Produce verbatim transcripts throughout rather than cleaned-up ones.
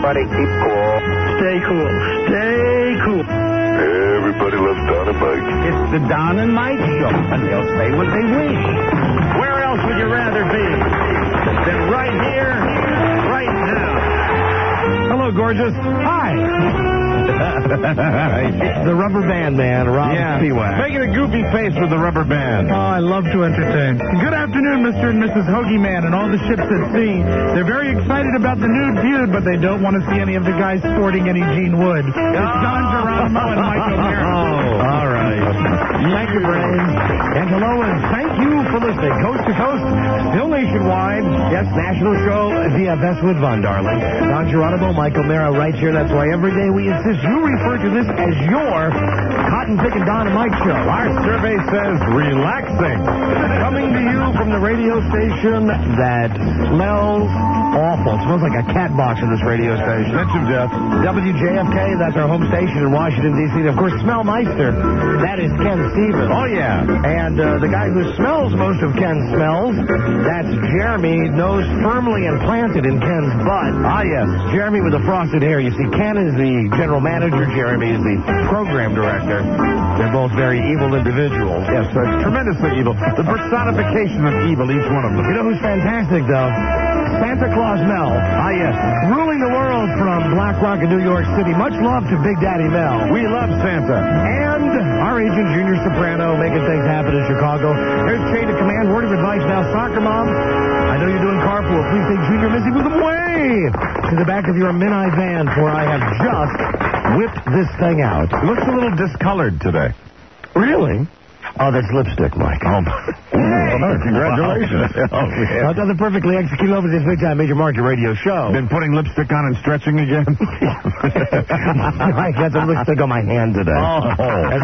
everybody keep cool. Stay cool. Stay cool. Everybody loves Don and Mike. It's the Don and Mike Show, and they'll say what they wish. Where else would you rather be than right here, right now? Hello, gorgeous. Hi. It's the rubber band man, Rob Yeah. Spiewak. Making a goofy face with the rubber band. Oh, I love to entertain. Good afternoon, Mister and Missus Hoagie Man and all the ships at sea. They're very excited about the nude feud, but they don't want to see any of the guys sporting any Gene Wood. It's Don Geronimo and Mike O'Meara. Oh, all right. Thank you, Brains. And hello, and thank you for listening. Coast to coast, still nationwide. Yes, national show via Bestwood Von, darling. Don Geronimo, Mike O'Meara right here. That's why every day we insist you refer to this as your Cotton Pickin' Don and Mike show. Our survey says relaxing. Coming to you from the radio station that smells awful. It smells like a cat box in this radio station. Mention Jeff. W J F K, that's our home station in Washington, D C And of course, Smellmeister, that is Ken Stevens. Oh, yeah. And uh, the guy who smells most of Ken's smells, that's Jeremy, nose firmly implanted in Ken's butt. Ah, yes. Jeremy with the frosted hair. You see, Ken is the general manager. Jeremy is the program director. They're both very evil individuals. Yes, uh, tremendously evil. The personification of evil, each one of them. You know who's fantastic, though? Santa Claus Mel. Ah, yes. Ruling the world from Black Rock in New York City. Much love to Big Daddy Mel. We love Santa. And our agent, Junior Soprano, making things happen in Chicago. Here's Chain of Command, word of advice now. Soccer Mom, I know you're doing carpool. Please take Junior Missy with them way to the back of your Mini van, for I have just whipped this thing out. It looks a little discolored today. Really? Oh, that's lipstick, Mike. Oh, oh congratulations. Oh, yeah. Well, that's a perfectly executed over this big time Major Market radio show. Been putting lipstick on and stretching again? I got some lipstick on my hand today. Oh.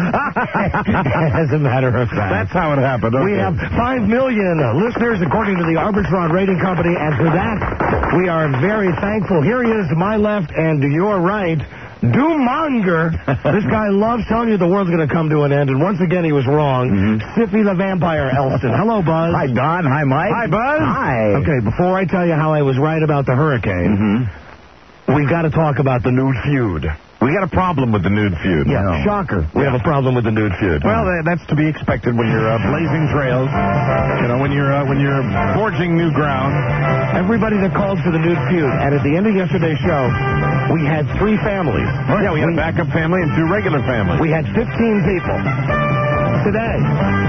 As a matter of fact. That's how it happened. Okay. We have five million listeners, according to the Arbitron Rating Company, and for that, we are very thankful. Here he is to my left and to your right. Doomonger. This guy loves telling you the world's going to come to an end, and once again he was wrong. Mm-hmm. Siffy the Vampire Elston. Hello, Buzz. Hi, Don. Hi, Mike. Hi, Buzz. Hi. Okay, before I tell you how I was right about the hurricane, mm-hmm. we've got to talk about the nude feud. We got a problem with the nude feud. Yeah, no. Shocker. We yeah. have a problem with the nude feud. Well, uh, that's to be expected when you're uh, blazing trails. You know, when you're uh, when you're forging new ground. Everybody that called for the nude feud, and at the end of yesterday's show, we had three families. Oh, yeah, we had we, a backup family and two regular families. We had fifteen people. Today,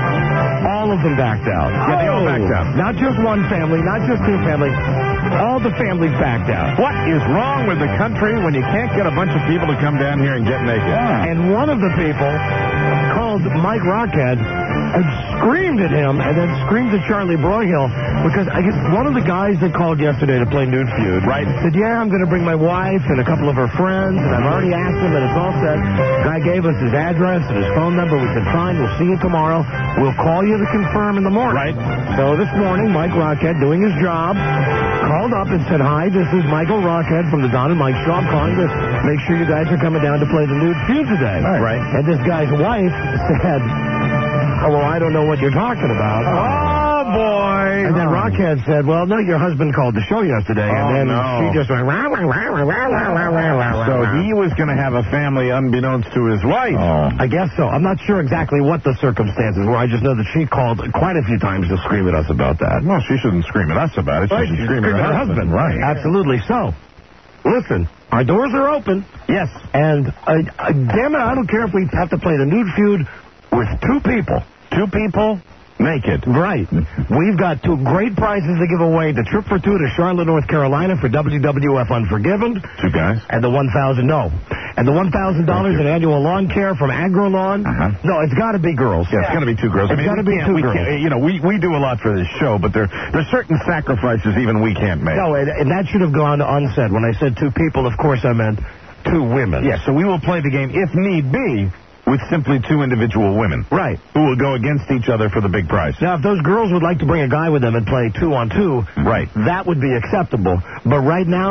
all of them backed out. Yeah, they all backed out. Not just one family, not just two families. All the families backed out. What is wrong with the country when you can't get a bunch of people to come down here and get naked? Yeah. And one of the people called Mike Rockhead and screamed at him and then screamed at Charlie Broyhill because I guess one of the guys that called yesterday to play Nude Feud right. said, yeah, I'm going to bring my wife and a couple of her friends, and I've already asked him and it's all set. The guy gave us his address and his phone number. We said, fine, we'll see you tomorrow. We'll call you to confirm in the morning. Right. So this morning, Mike Rockhead, doing his job, called up and said, hi, this is Michael Rockhead from the Don and Mike Show. I'm calling to make sure you guys are coming down to play the Nude Feud today. Right. right. And this guy's wife said, oh, well, I don't know what you're talking about. Oh, boy. And then Rockhead said, well, no, your husband called the show yesterday. Oh, and then no. she just went, rah, rah, rah, rah, rah, rah, rah, so he was going to have a family unbeknownst to his wife. Oh. I guess so. I'm not sure exactly what the circumstances were. I just know that she called quite a few times to scream at us about that. Well, she shouldn't scream at us about it. She right. should scream, scream at her husband. husband. Right. Absolutely. So, listen, our doors are open. Yes. And, uh, uh, damn it, I don't care if we have to play the Nude Feud with two people. Two people naked. Right. We've got two great prizes to give away. The trip for two to Charlotte, North Carolina for W W F Unforgiven. Two guys. And the one thousand dollars, no. And the one thousand dollars in annual lawn care from AgroLawn. Uh-huh. No, it's got to be girls. Yeah, it's got to be two girls. It's I mean, got to be two we girls. You know, we, we do a lot for this show, but there there's certain sacrifices even we can't make. No, and, and that should have gone unsaid. When I said two people, of course I meant two women. Yeah, so we will play the game, if need be, with simply two individual women. Right. Who will go against each other for the big prize. Now, if those girls would like to bring a guy with them and play two on two, right, that would be acceptable. But right now,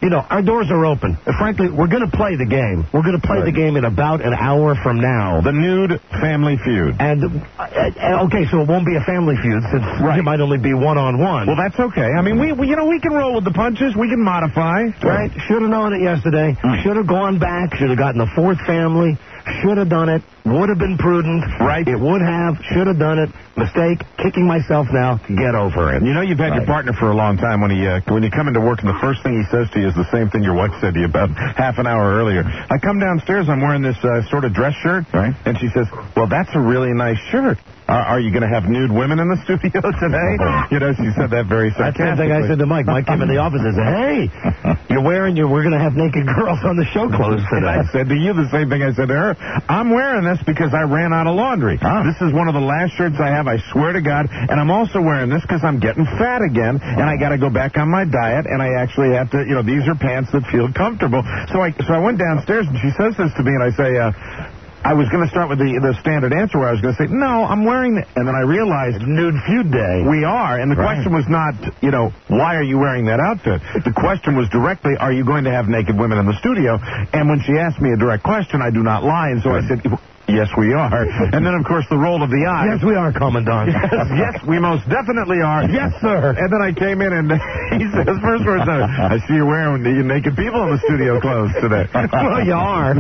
you know, our doors are open. Frankly, we're going to play the game. We're going to play Right. the game in about an hour from now. The Nude Family Feud. And, uh, okay, so it won't be a family feud since Right. it might only be one-on-one. Well, that's okay. I mean, we, we you know, we can roll with the punches. We can modify. Right? Should have known it yesterday. Should have gone back. Should have gotten the fourth family. Should have done it. Would have been prudent. Right. It would have. Should have done it. Mistake. Kicking myself now. Get over it. You know you've had Right. your partner for a long time when he uh, when you come into work and the first thing he says to you is the same thing your wife said to you about half an hour earlier. I come downstairs, I'm wearing this uh, sort of dress shirt, right? And she says, well, that's a really nice shirt. Uh, are you going to have nude women in the studio today? You know, she said that very That's sarcastically. the thing I said to Mike. Mike came in the office and said, hey, you're wearing your, we're going to have naked girls on the show clothes And today. I said to you the same thing I said to her. I'm wearing this because I ran out of laundry. This is one of the last shirts I have, I swear to God. And I'm also wearing this because I'm getting fat again, and I got to go back on my diet, and I actually have to, you know, these are pants that feel comfortable. So I so I went downstairs, and she says this to me, and I say, uh, I was going to start with the, the standard answer where I was going to say, no, I'm wearing it. And then I realized, Nude feud day. we are. And the Right. question was not, you know, why are you wearing that outfit? The question was directly, are you going to have naked women in the studio? And when she asked me a direct question, I do not lie. And so I said, yes, we are. And then, of course, the roll of the eye. Yes, we are, Commandant. Yes, yes, we most definitely are. Yes, sir. And then I came in and he says, first words, I see you're wearing the naked people in the studio clothes today. Well, you are.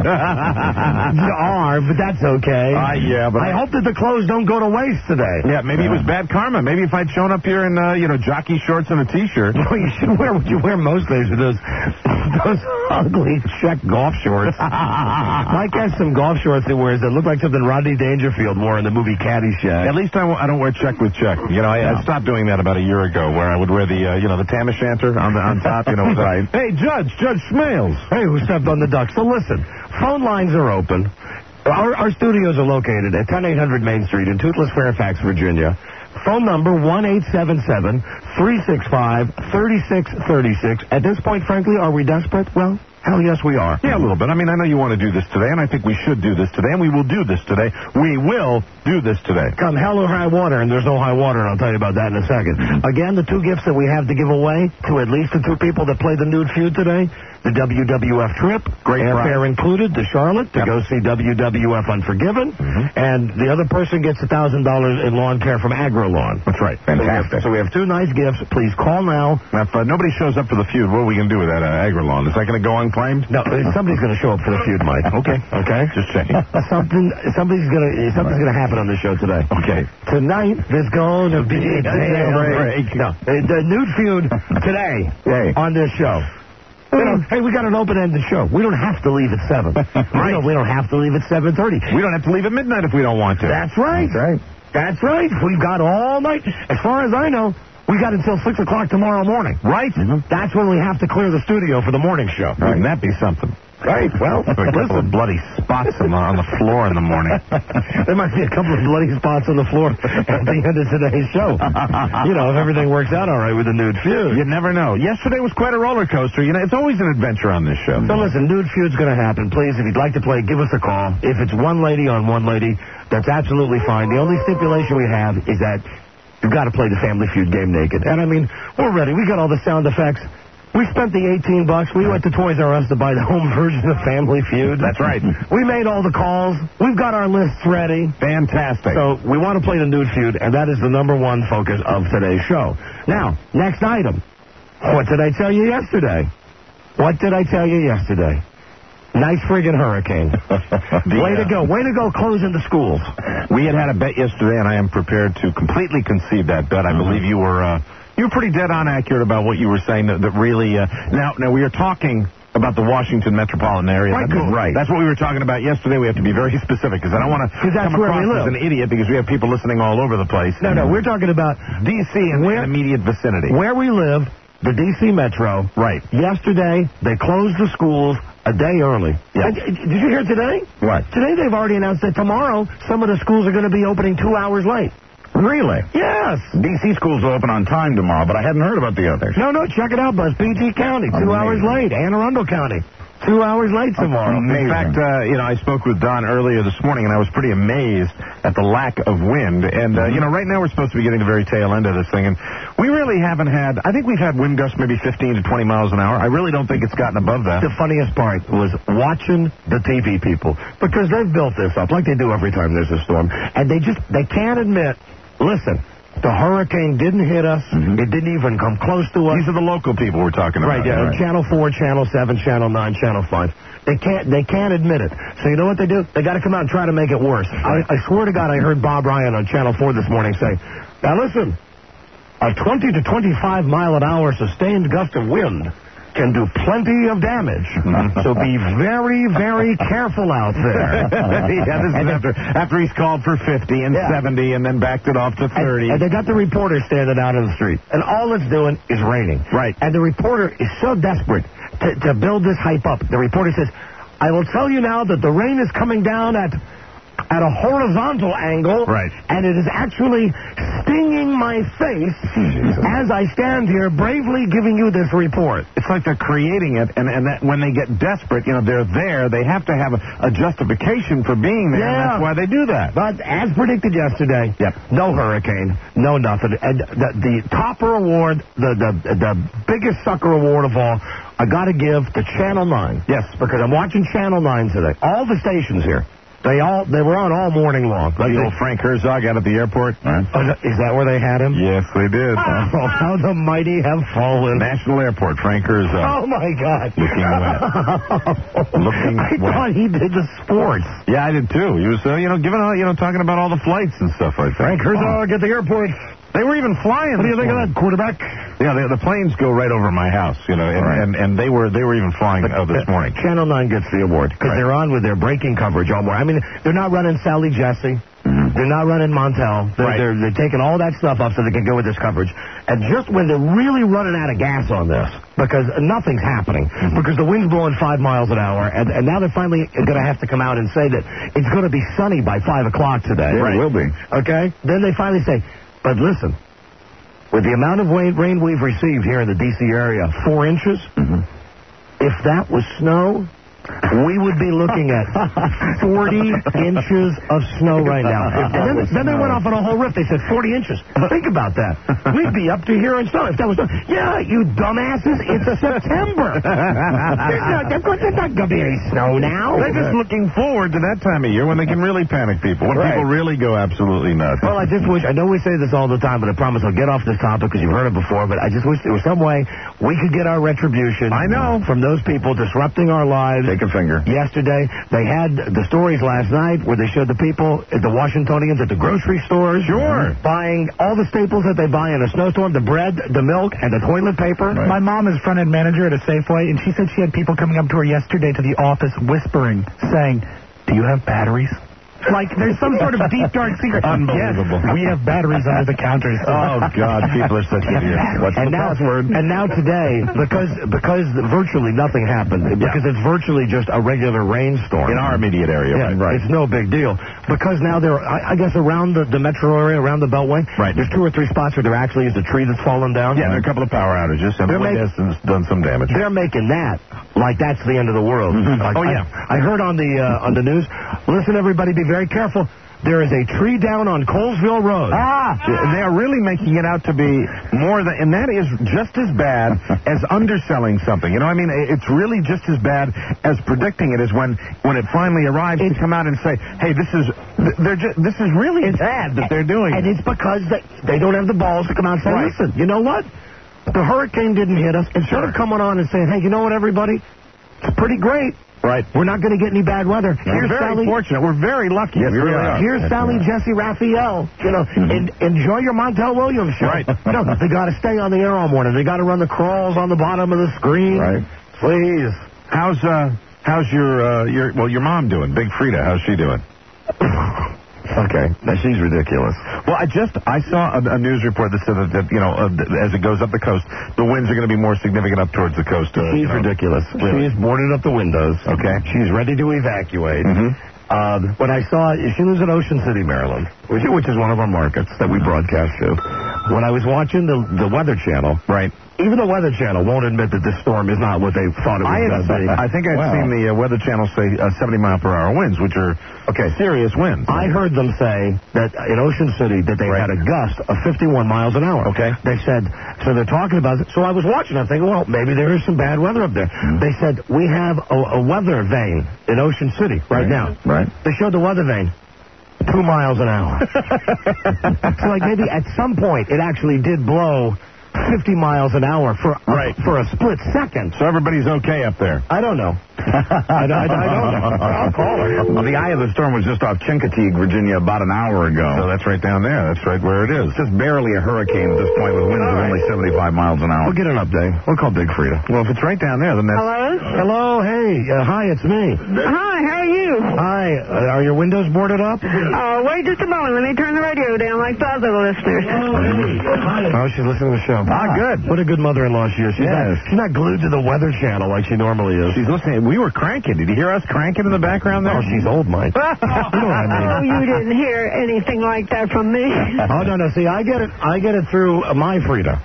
You are, but that's okay. Uh, yeah, but I hope that the clothes don't go to waste today. Yeah, maybe it was bad karma. Maybe if I'd shown up here in, uh, you know, jockey shorts and a T-shirt. Well, you should wear what you wear most days with those, those ugly check golf shorts. Mike has some golf shorts he wears that look like something Rodney Dangerfield wore in the movie Caddyshack. At least I, w- I don't wear check with check. You know, I, I stopped doing that about a year ago, where I would wear the, uh, you know, the tam o' shanter on the on top. You know, with the- Right. Hey, Judge, Judge Smales. Hey, who stepped on the duck? So listen, phone lines are open. Our, our studios are located at ten eight hundred Main Street in Toothless, Fairfax, Virginia. Phone number one eight seven seven, three six five, three six three six. At this point, frankly, are we desperate? Well, hell yes, we are. Yeah, a little bit. I mean, I know you want to do this today, and I think we should do this today, and we will do this today. We will do this today. Come hell or high water, and there's no high water, and I'll tell you about that in a second. Again, the two gifts that we have to give away to at least the two people that play the Nude Feud today, the W W F trip, Great airfare included, to Charlotte to Yep. go see W W F Unforgiven, and the other person gets one thousand dollars in lawn care from AgriLawn. That's right. Fantastic. So we have two nice gifts. Please call now. Now, if uh, nobody shows up for the feud, what are we going to do with that uh, Agri-Lawn? Is that going to go unclaimed? No, somebody's going to show up for the feud, Mike. Okay. Okay? Just checking. Something, somebody's going to, something's going to happen on the show today. Okay. Tonight, there's going to be a jailbreak. No, uh, the Nude Feud today Yay. on this show. You know, hey, we got an open-ended show. We don't have to leave at seven. Right. We don't, we don't have to leave at seven thirty. We don't have to leave at midnight if we don't want to. That's right. That's right. That's right. We've got all night. As far as I know, we got until six o'clock tomorrow morning. Right? That's when we have to clear the studio for the morning show. Wouldn't that be something? Right. Well, A couple of bloody spots on the, on the floor in the morning. There might be a couple of bloody spots on the floor at the end of today's show. You know, if everything works out all right with the Nude Feud. You never know. Yesterday was quite a roller coaster. You know, it's always an adventure on this show. So listen, Nude Feud's going to happen. Please, if you'd like to play, give us a call. If it's one lady on one lady, that's absolutely fine. The only stipulation we have is that you've got to play the Family Feud game naked. And I mean, we're ready. We got all the sound effects. We spent the eighteen bucks. We went to Toys R Us to buy the home version of Family Feud. That's right. We made all the calls. We've got our lists ready. Fantastic. So we want to play the Nude Feud, and that is the number one focus of today's show. Now, next item. What did I tell you yesterday? What did I tell you yesterday? Nice friggin' hurricane. Way to go. Way to go closing the schools. We had had a bet yesterday, and I am prepared to completely concede that bet. I believe you were uh, you were pretty dead on accurate about what you were saying. That, that really uh, now now we are talking about the Washington metropolitan area. Right, That's, right. That's what we were talking about yesterday. We have to be very specific because I don't want to that's come where we across live. as an idiot because we have people listening all over the place. No, no, we're talking about D C and Where- the immediate vicinity. where we live, the D C Metro. Right. Yesterday, they closed the schools a day early. Yeah. And, did you hear today? What? Today they've already announced that tomorrow some of the schools are going to be opening two hours late. Really? Yes. D C schools will open on time tomorrow, but I hadn't heard about the others. No, no, check it out, Buzz. P G County, two Amazing. hours late. Anne Arundel County, Two hours late tomorrow. In fact, uh, you know, I spoke with Don earlier this morning, and I was pretty amazed at the lack of wind. And, uh, you know, right now we're supposed to be getting the very tail end of this thing, and we really haven't had, I think we've had wind gusts maybe fifteen to twenty miles an hour. I really don't think it's gotten above that. The funniest part was watching the T V people, because they've built this up like they do every time there's a storm, and they just, they can't admit, listen, the hurricane didn't hit us. Mm-hmm. It didn't even come close to us. These are the local people we're talking about. Right, yeah. Right. Channel four, Channel seven, Channel nine, Channel five. They can't They can't admit it. So you know what they do? They got to come out and try to make it worse. I, I swear to God, I heard Bob Ryan on Channel four this morning say, now listen, a twenty to twenty-five mile an hour sustained gust of wind can do plenty of damage. So be very, very careful out there. Yeah, this is after, after he's called for fifty and yeah. seventy and then backed it off to thirty. And, and they got the reporter standing out in the street. And all it's doing is raining. Right. And the reporter is so desperate to, to build this hype up. The reporter says, I will tell you now that the rain is coming down at... at a horizontal angle, right. And it is actually stinging my face as I stand here bravely giving you this report. It's like they're creating it, and, and that when they get desperate, you know, they're there, they have to have a, a justification for being there, yeah. and that's why they do that. But as predicted yesterday, yep. no hurricane, no nothing. And the, the topper award, the, the, the biggest sucker award of all, I got to give to Channel nine. Yes. Because I'm watching Channel nine today. All the stations here. They all they were on all morning long. Like the old Frank Herzog out at the airport. Right. Oh, is that where they had him? Yes, they did. Oh, how the mighty have fallen. National Airport, Frank Herzog. Oh, my God. Looking wet. Looking I wet. thought he did the sports. Yeah, I did, too. He was, uh, you know, giving out, you know, talking about all the flights and stuff like that. Frank Herzog at the airport. They were even flying. What do you think morning. of that, quarterback? Yeah, the, the planes go right over my house, you know, and, right. and, and they were they were even flying uh, this morning. Channel nine gets the award because right. they're on with their breaking coverage all morning. I mean, they're not running Sally Jesse. Mm-hmm. They're not running Montel. They're, right. they're, they're taking all that stuff up so they can go with this coverage. And just when they're really running out of gas on this, because nothing's happening, mm-hmm. because the wind's blowing five miles an hour, and, and now they're finally going to have to come out and say that it's going to be sunny by five o'clock today. Yeah, right. It will be. Okay? Then they finally say, but listen, with the amount of rain, rain we've received here in the D C area, four inches, mm-hmm. if that was snow, we would be looking at forty inches of snow right now. And then, then they went off on a whole riff. They said forty inches. Think about that. We'd be up to here in snow if that was snow. Yeah, you dumbasses, it's September. There's not, there's not going to be any snow now. They're just looking forward to that time of year when they can really panic people, when right. people really go absolutely nuts. Well, I just wish, I know we say this all the time, but I promise I'll get off this topic because you've heard it before, but I just wish there was some way we could get our retribution. I know. From those people disrupting our lives. Take a finger. Yesterday, they had the stories last night where they showed the people, at the Washingtonians at the grocery stores. Sure. Buying all the staples that they buy in a snowstorm, the bread, the milk, and the toilet paper. Right. My mom is front-end manager at a Safeway, and she said she had people coming up to her yesterday to the office whispering, saying, do you have batteries? Like, there's some sort of deep, dark secret. Unbelievable. Yes, we have batteries under the counters. Oh, God, people are such idiots. What's and the now, password? And now today, because because virtually nothing happened, because yeah. it's virtually just a regular rainstorm. In our immediate area. Yeah, right. It's no big deal. Because now there, I, I guess around the, the metro area, around the Beltway, right. there's two or three spots where there actually is a tree that's fallen down. Yeah, there are a couple of power outages, and Emily has done some damage. They're making that like that's the end of the world. Mm-hmm. Like, oh, yeah. I, I heard on the uh, on the news, listen, everybody, be very careful. There is a tree down on Colesville Road. Ah! They are really making it out to be more than, and that is just as bad as underselling something. You know, I mean, it's really just as bad as predicting it is when, when it finally arrives it's, to come out and say, hey, this is, they're just, this is really bad that they're doing. And it's because they, they don't have the balls to come out and say, right. listen, you know what? The hurricane didn't hit us. Instead sure. of coming on and saying, hey, you know what, everybody? It's pretty great. Right. We're not going to get any bad weather. We're Here's very Sally, fortunate. We're very lucky. Yes, we really are. Here's yes, Sally yeah. Jesse Raphael. You know, mm-hmm. en- enjoy your Montel Williams show. Right. No, they got to stay on the air all morning. They got to run the crawls on the bottom of the screen. Right. Please. How's uh how's your uh your well your mom doing? Big Frida, how's she doing? Okay, now she's ridiculous. Well, I just I saw a, a news report that said that, that you know uh, as it goes up the coast, the winds are going to be more significant up towards the coast. Uh, she's you know. ridiculous. Really? She's boarded up the windows. Okay, she's ready to evacuate. Mm-hmm. Uh, when I saw she lives in Ocean City, Maryland, which, which is one of our markets that we broadcast to. when I was watching the the Weather Channel, Right. even the Weather Channel won't admit that this storm is not what they thought it was I, going to be. I think I've Wow. seen the uh, Weather Channel say uh, seventy mile per hour winds, which are okay serious winds. I heard them say that in Ocean City that they Right. had a gust of fifty-one miles an hour. Okay. They said, so they're talking about it. So I was watching. I'm thinking, well, maybe there is some bad weather up there. Mm-hmm. They said, we have a, a weather vane in Ocean City right, Right. now. Right. They showed the weather vane. Two miles an hour. So like maybe at some point it actually did blow fifty miles an hour for Right. for a split second. So everybody's okay up there. I don't know. I, I, I don't know. I'll call her. Well, the eye of the storm was just off Chincoteague, Virginia, about an hour ago. So that's right down there. That's right where it is. Just barely a hurricane at this point with winds of only seventy-five miles an hour. We'll get an update. We'll call Big Frida. Well, if it's right down there, then that's... Hello? Hello, hey, uh, hi, it's me. Hi, how are you? Hi, uh, are your windows boarded up? Uh, wait just a moment. Let me turn the radio down like the other listeners. Oh, she's listening to the show. Ah, good. What a good mother-in-law she is. She's, Yes. not, she's not glued to the Weather Channel like she normally is. She's listening. We were cranking. Did you hear us cranking in the background there? Oh, she's old, Mike. You know what I mean. Oh, you didn't hear anything like that from me. Oh, no, no. See, I get it. I get it through uh, my Frida.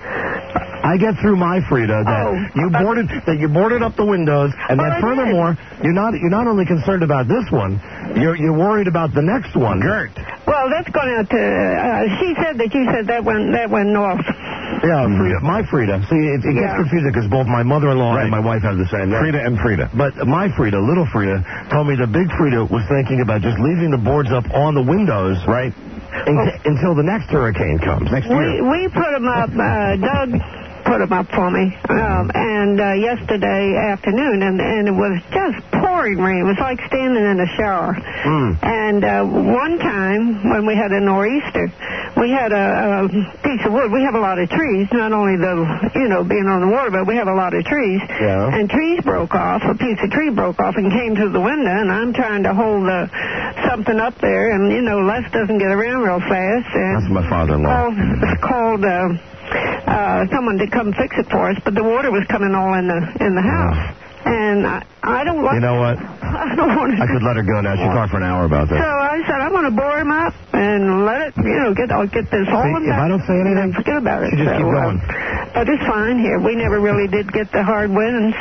I get through my Frida that Oh. you boarded that you boarded up the windows, and Oh, that I furthermore, you're not you're not only concerned about this one, you're you're worried about the next one. Gert. Well, that's going out to. Uh, she said that you said that went that went north. Yeah, Frida, my Frida. See, it, it gets Yeah. confusing because both my mother-in-law Right. and my wife have the same name. Frida and Frida. But my Frida, little Frida, told me the big Frida was thinking about just leaving the boards up on the windows, Right. in, until the next hurricane comes. Next We we put them up. Uh, Doug put them up for me, um, and uh, yesterday afternoon, and and it was just pouring rain. It was like standing in a shower. Mm. And uh, one time when we had a nor'easter, we had a, a piece of wood. We have a lot of trees, not only the, you know, being on the water, but we have a lot of trees. Yeah. And trees broke off. A piece of tree broke off and came through the window, and I'm trying to hold uh, something up there, and, you know, Les doesn't get around real fast. And That's my father-in-law. Oh, it's called uh, uh, someone to come fix it for us, but the water was coming all in the in the house. And I, I don't want... You know what? I don't want to... I could let her go now. She talked for an hour about So that. I said, I'm going to bore him up and let it, you know, get I'll get this hole in if I don't say anything, forget about it. she just so, keep going. Uh, but it's fine here. We never really did get the hard winds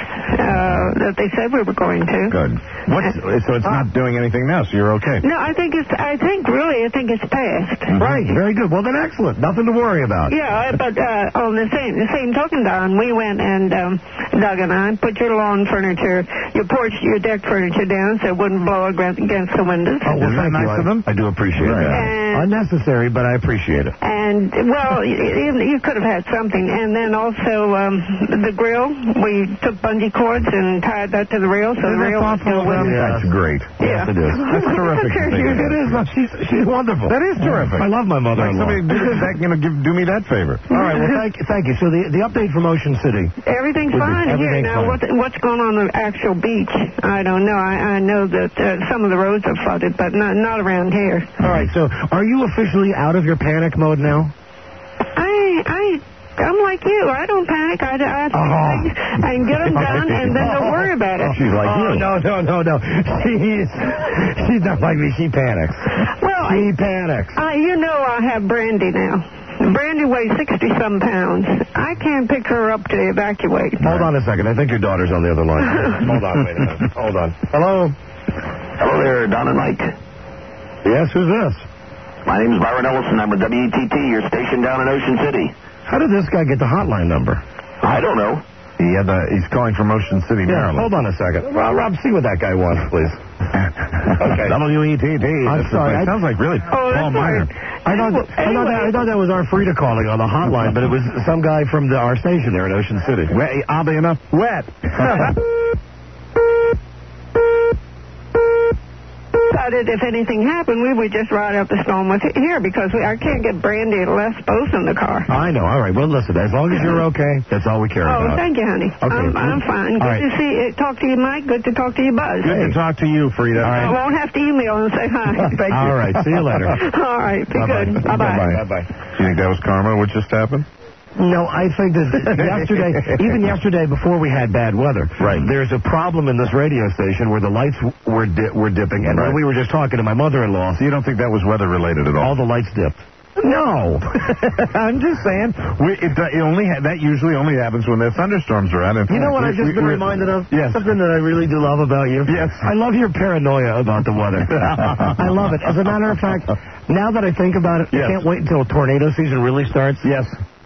uh, that they said we were going to. Good. What's, so it's not doing anything now, so you're okay. No, I think it's, I think really, I think it's past. Right, very good. Well, then excellent. Nothing to worry about. Yeah, but uh, on the same the same token, Don, we went and um, Doug and I put your lawn furniture, your porch, your deck furniture down so it wouldn't blow against against the windows. Oh, well, Isn't that thank nice you. of them? I, I do appreciate Right. that. And- Unnecessary, but I appreciate it. And, well, you, you could have had something. And then also um, the grill, we took bungee cords and tied that to the rail so the Isn't that rail was thoughtful still of them? with That's great. Yeah. Yes, it is. That's terrific. Sure, to think you of. It is. No, she's, she's wonderful. That is terrific. I love my Like mother-in-law. somebody do, that, you know, give, do me that favor. All right, well, thank, thank you. So the, the update from Ocean City. Everything's Would be- fine everything's here. Now, fine. what, what's going on the actual beach? I don't know. I, I know that uh, some of the roads are flooded, but not, not around here. All right, so are you officially out of your panic mode now? I, I, I'm like you. I don't panic. I, I, Oh. I, I can get them done and then don't worry about it. She's like Oh, you. no, no, no, no. She's, she's not like me. She panics. Well, She panics. I, you know I have Brandy now. Brandy weighs sixty-some pounds. I can't pick her up to evacuate. Hold on a second. I think your daughter's on the other line. Hold on, wait a minute. Hold on. Hello? Hello there, Don and Mike. Yes, who's this? My name's Byron Ellison. I'm with W T T. You're stationed down in Ocean City. How did this guy get the hotline number? I don't know. He had the, he's calling from Ocean City, Yeah, Maryland. hold on a second. Rob, Rob, see what that guy wants, please. Okay. W E T T. I'm That's sorry, It I- sounds like really Oh, Paul that's Minor. right. I thought, I, thought that, I thought that was our Frida calling on the hotline, but it was some guy from the, our station there in Ocean City. Wet, oddly enough, wet. Decided if anything happened, we would just ride out the storm with it here because we, I can't get Brandy and Les both in the car. I know. All right. Well, listen, as long as you're okay, that's all we care Oh, about. thank you, honey. Okay. I'm, I'm fine. Good All right. to see you. Talk to you, Mike. Good to talk to you, Buzz. Good to talk to you, Frida. All I right. won't have to email and say hi. Thank you. All right. See you later. All right. Be Bye-bye. good. Bye-bye. Bye-bye. Do you think that was karma, what just happened? No, I think that yesterday, even yesterday before we had bad weather, Right. there's a problem in this radio station where the lights were di- were dipping, and Right. when we were just talking to my mother-in-law, So you don't think that was weather-related at all? all the lights dipped. No. I'm just saying. We, it, it only ha- that usually only happens when there's thunderstorms around. And You know what we, I've just we, been we, reminded of? Yes. Something that I really do love about you. Yes. I love your paranoia about the weather. I love it. As a matter of fact, now that I think about it, Yes. I can't wait until tornado season really starts. Yes.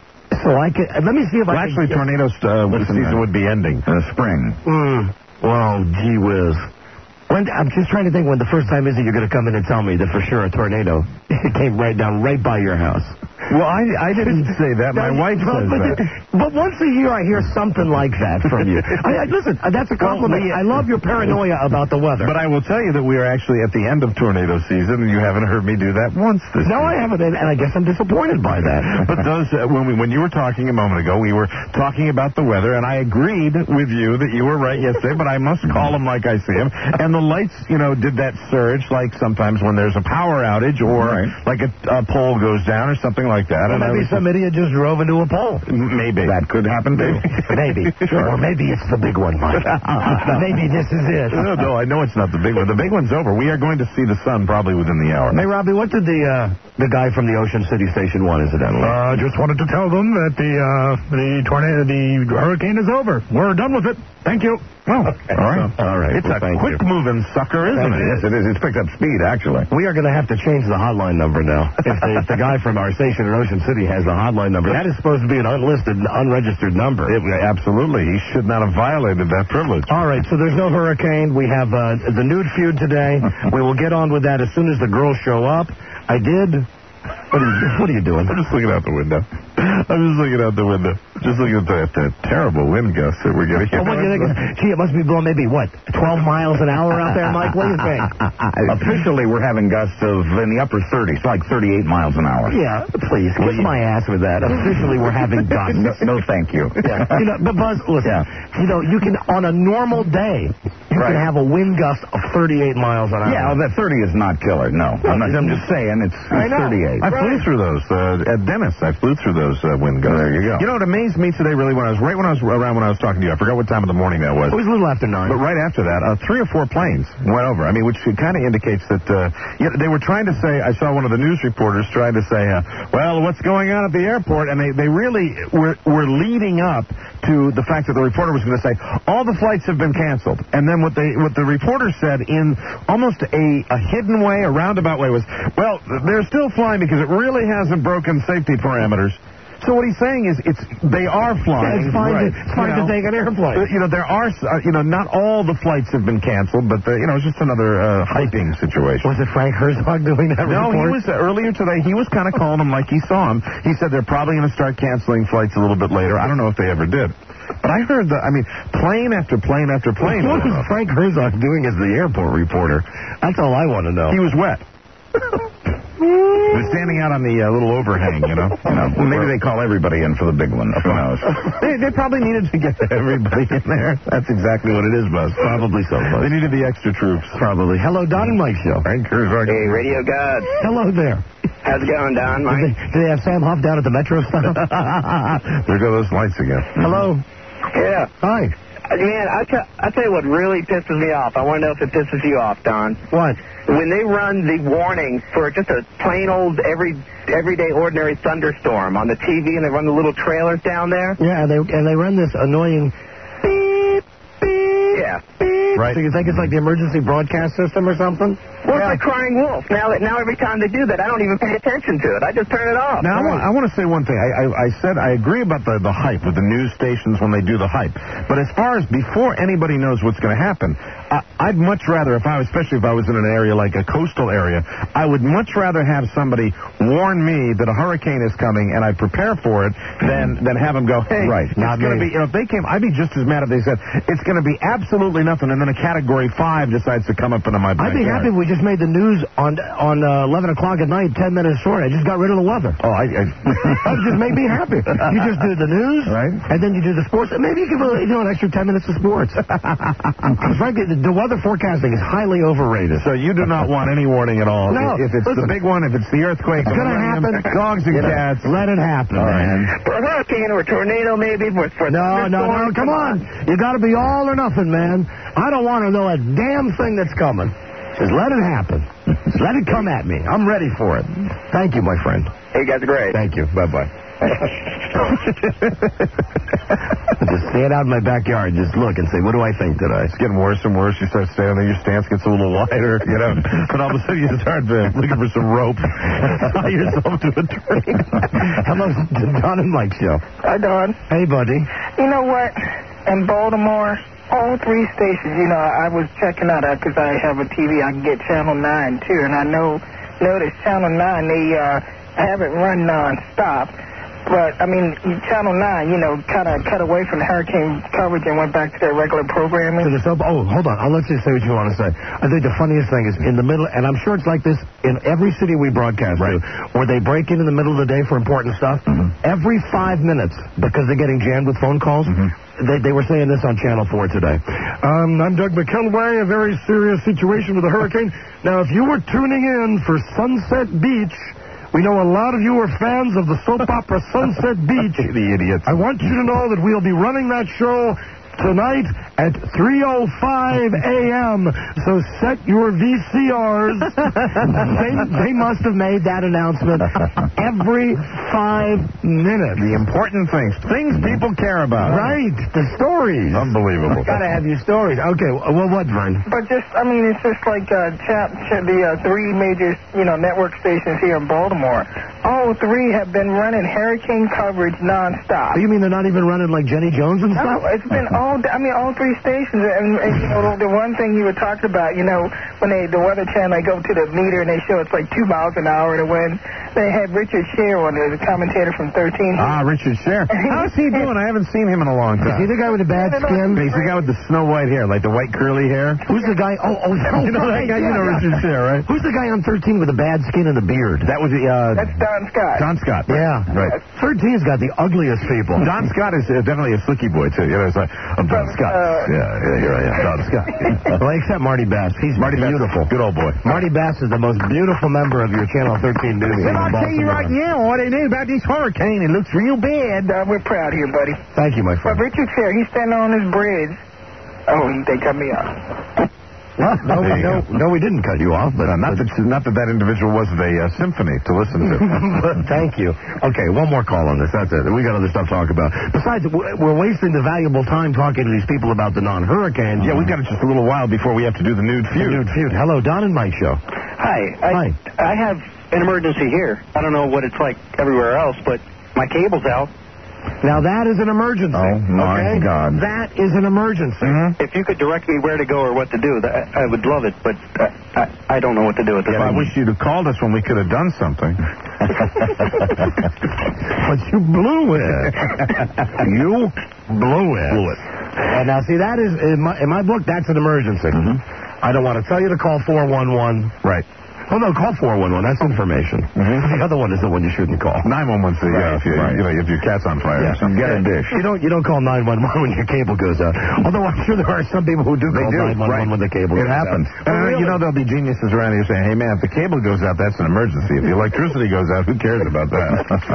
So I can. Let me see if Well, I actually, can. tornado uh, season would be ending. Uh, spring. Mm. Well, gee whiz. When, I'm just trying to think when the first time is that you're going to come in and tell me that for sure a tornado came right down right by your house. Well, I, I didn't say that. My No, wife but, says but, that. But once a year I hear something like that from you. I, I, listen, that's a compliment. Well, we- I love your paranoia about the weather. But I will tell you that we are actually at the end of tornado season, and you haven't heard me do that once this No, I haven't, and I guess I'm disappointed by that. But those, uh, when we, when you were talking a moment ago, we were talking about the weather, and I agreed with you that you were right yesterday, but I must call them like I see them. And the lights, you know, did that surge, like sometimes when there's a power outage, or Right. like a, a pole goes down, or something like that. Or and I maybe was some idiot just drove into a pole. Maybe. That could happen, too. Maybe. Sure. Or maybe it's the big one, Mike. Maybe this is it. No, no, I know it's not the big one. The big one's over. We are going to see the sun probably within the hour. Hey, Robbie, what did the uh, the guy from the Ocean City Station want, incidentally? Uh, just wanted to tell them that the uh, the tornado, the hurricane is over. We're done with it. Thank you. Oh, okay. All right. All right. It's Well, a thank you. quick-moving sucker, isn't it? Yes, it is. It's picked up speed, actually. We are going to have to change the hotline number now. If the, if the guy from our station in Ocean City has a hotline number, that is supposed to be an unlisted, unregistered number. It, absolutely. He should not have violated that privilege. All right, so there's no hurricane. We have uh, the nude feud today. We will get on with that as soon as the girls show up. I did. What are you, what are you doing? I'm just looking out the window. I'm just looking out the window. Just looking at the, at the terrible wind gusts that we're getting. Oh, what do you think? Gee, it must be blowing maybe, what, twelve miles an hour out there, Mike? What do you think? Officially, we're having gusts of in the upper thirties, like thirty-eight miles an hour. Yeah, please, kiss my ass with that. Officially, we're having gusts. No, no, thank you. Yeah. You know, but Buzz, listen, Yeah. you know, you can, on a normal day, you Right. can have a wind gust of thirty-eight miles an hour. Yeah, well, that thirty is not killer. No, I'm, not, I'm just saying it's, I it's know. thirty-eight. I flew through those uh, at Dennis. I flew through those uh, wind gusts. There you go. You know, it amazed me today, really, when I was right when I was around when I was talking to you. I forgot what time of the morning that was. It was a little after nine. But right after that, uh, three or four planes went over. I mean, which kind of indicates that uh, yeah, they were trying to say. I saw one of the news reporters trying to say, uh, "Well, what's going on at the airport?" And they, they really were were leading up to the fact that the reporter was going to say all the flights have been canceled. And then what they what the reporter said in almost a, a hidden way, a roundabout way, was, "Well, they're still flying because it really hasn't broken safety parameters." So what he's saying is, it's they are flying. Yeah, it's fine, right. to, it's fine you to know, take an airplane. uh, You know, there are, uh, you know, not all the flights have been canceled, but, the, you know, it's just another uh, hyping situation. Was it Frank Herzog doing that No, report? he was, uh, earlier today, he was kind of calling them like he saw him. He said they're probably going to start canceling flights a little bit later. I don't know if they ever did. But I heard that, I mean, plane after plane after plane. What was Frank Herzog doing as the airport reporter? That's all I want to know. He was wet. He was standing out on the uh, little overhang, you know. You know, maybe they call everybody in for the big one. Who knows? they, they probably needed to get everybody in there. That's exactly what it is, Buzz. Probably so, Buzz. They needed the extra troops. Probably. Hello, Don and Mike Show. Frank Herzog. Hey, Radio God. Hello there. How's it going, Don, Do they, Mike? do they have Sam Huff down at the Metro stop? There go those lights again. Hello. Yeah. Hi. Man, I tell, I tell you what really pisses me off. I want to know if it pisses you off, Don. What? When they run the warnings for just a plain old every everyday ordinary thunderstorm on the T V, and they run the little trailers down there. Yeah, and they and they run this annoying beep beep. Yeah. Beep. Right. So you think it's like the emergency broadcast system or something? Well, it's like crying wolf. Now, now every time they do that, I don't even pay attention to it. I just turn it off. Now, I want, I want to say one thing. I, I, I said I agree about the, the hype with the news stations when they do the hype. But as far as before anybody knows what's going to happen, I, I'd much rather, if I was, especially if I was in an area like a coastal area, I would much rather have somebody warn me that a hurricane is coming and I prepare for it than than have them go, hey, Right, it's not going to me. be, you know, if they came, I'd be just as mad if they said, it's going to be absolutely nothing, and then a Category five decides to come up into my backyard. I'd be happy if we just made the news on on uh, eleven o'clock at night, ten minutes short. I just got rid of the weather. Oh, I... I That just made me happy. You just do the news, Right. and then you do the sports. And maybe you give a, you know, an extra ten minutes of sports. Because frankly, the, the weather forecasting is highly overrated. So you do not want any warning at all. No, If it's listen. the big one, if it's the earthquake, It's gonna happen. Dogs and You know, cats. Let it happen, All right. man. For a hurricane or a tornado, maybe. For, for No, no, no. thunderstorm, Come on. You got to be all or nothing, man. I don't want to know a damn thing that's coming. Just let it happen. Just let it come at me. I'm ready for it. Thank you, my friend. Hey, you guys are great. Thank you. Bye-bye. Just stand out in my backyard, just look and say, what do I think today? It's getting worse and worse. You start standing there, your stance gets a little wider, you know. But all of a sudden you start uh, looking for some rope. Tie yourself to a tree. Hello, the Don and Mike Show. Hi, Don. Hey, buddy. You know what? In Baltimore, all three stations, you know, I was checking out because I have a T V. I can get Channel nine, too. And I know, notice Channel nine, they uh, haven't run nonstop. But, I mean, Channel nine, you know, kind of cut away from the hurricane coverage and went back to their regular programming. To the soap, oh, hold on. I'll let you say what you want to say. I think the funniest thing is in the middle, and I'm sure it's like this in every city we broadcast right. to, where they break in in the middle of the day for important stuff. Mm-hmm. Every five minutes, because they're getting jammed with phone calls, mm-hmm. they, they were saying this on Channel four today. Um, I'm Doug McKelway, a very serious situation with the hurricane. Now, if you were tuning in for Sunset Beach, we know a lot of you are fans of the soap opera Sunset Beach. The idiots. I want you to know that we'll be running that show tonight at three oh five a.m. So set your V C Rs. they, they must have made that announcement every five minutes. The important things. Things people care about. Right. The stories. Unbelievable. Gotta have your stories. Okay, well, what, Vern? But just, I mean, it's just like uh, chat, chat, the uh, three major, you know, network stations here in Baltimore. All three have been running hurricane coverage nonstop. Oh, you mean they're not even running like Jenny Jones and stuff? No, it's been all, I mean, all three stations. And, and you know, the one thing you were talking about, you know, when they, the Weather Channel, they go to the meter and they show it's like two miles an hour to wind. They had Richard Scher on there, the commentator from thirteen. Ah, Richard Scher. How's he doing? I haven't seen him in a long time. Is he the guy with the bad skin? He's the guy with the snow white hair, like the white curly hair. Who's the guy? Oh, oh, you know that guy? Yeah, you know yeah. Richard Scher, right? Who's the guy on thirteen with the bad skin and the beard? That was the, uh... That's Don Scott. Don Scott. Right. Yeah. Right. thirteen's got the ugliest people. Don Scott is uh, definitely a slicky boy, too. You know, it's like, I'm Don Scott. Uh, yeah, yeah, here I am, Don Scott. Well, except Marty Bass. He's Marty beautiful. Bass, good old boy. Marty Bass is the most beautiful member of your Channel thirteen news. And I'll tell you right now what they knew about this hurricane. It looks real bad. Uh, we're proud here, buddy. Thank you, my friend. But Richard Scher, he's standing on his bridge. Oh, they cut me off. What? No, we, no, no, we didn't cut you off. But uh, not, that, not that that individual wasn't a uh, symphony to listen to. Thank you. Okay, one more call on this. That's it. We got other stuff to talk about. Besides, we're wasting the valuable time talking to these people about the non-hurricanes. Yeah, we've got just a little while before we have to do the nude feud. The nude feud. Hello, Don and Mike Show. Hi. I, Hi. I have an emergency here. I don't know what it's like everywhere else, but my cable's out. Now, that is an emergency. Oh, my okay? God. That is an emergency. Mm-hmm. If you could direct me where to go or what to do, that, I would love it, but uh, I, I don't know what to do at this Yeah, I time. wish you'd have called us when we could have done something. But you blew it. You blew it. Blew it. And now, see, that is, in my, in my book, that's an emergency. Mm-hmm. I don't want to tell you to call four one one. Right. Oh, no, call four one one. That's information. Mm-hmm. The other one is the one you shouldn't call. nine one one, so yeah, Right, if, you, right. you know, if your cat's on fire Yeah. or something. Get a dish. You don't, you don't call nine one one when your cable goes out. Although I'm sure there are some people who do They call do, nine one one right. when the cable It goes happens. out. And, Oh, really? you know, there'll be geniuses around here saying, hey, man, if the cable goes out, that's an emergency. If the electricity goes out, who cares about that?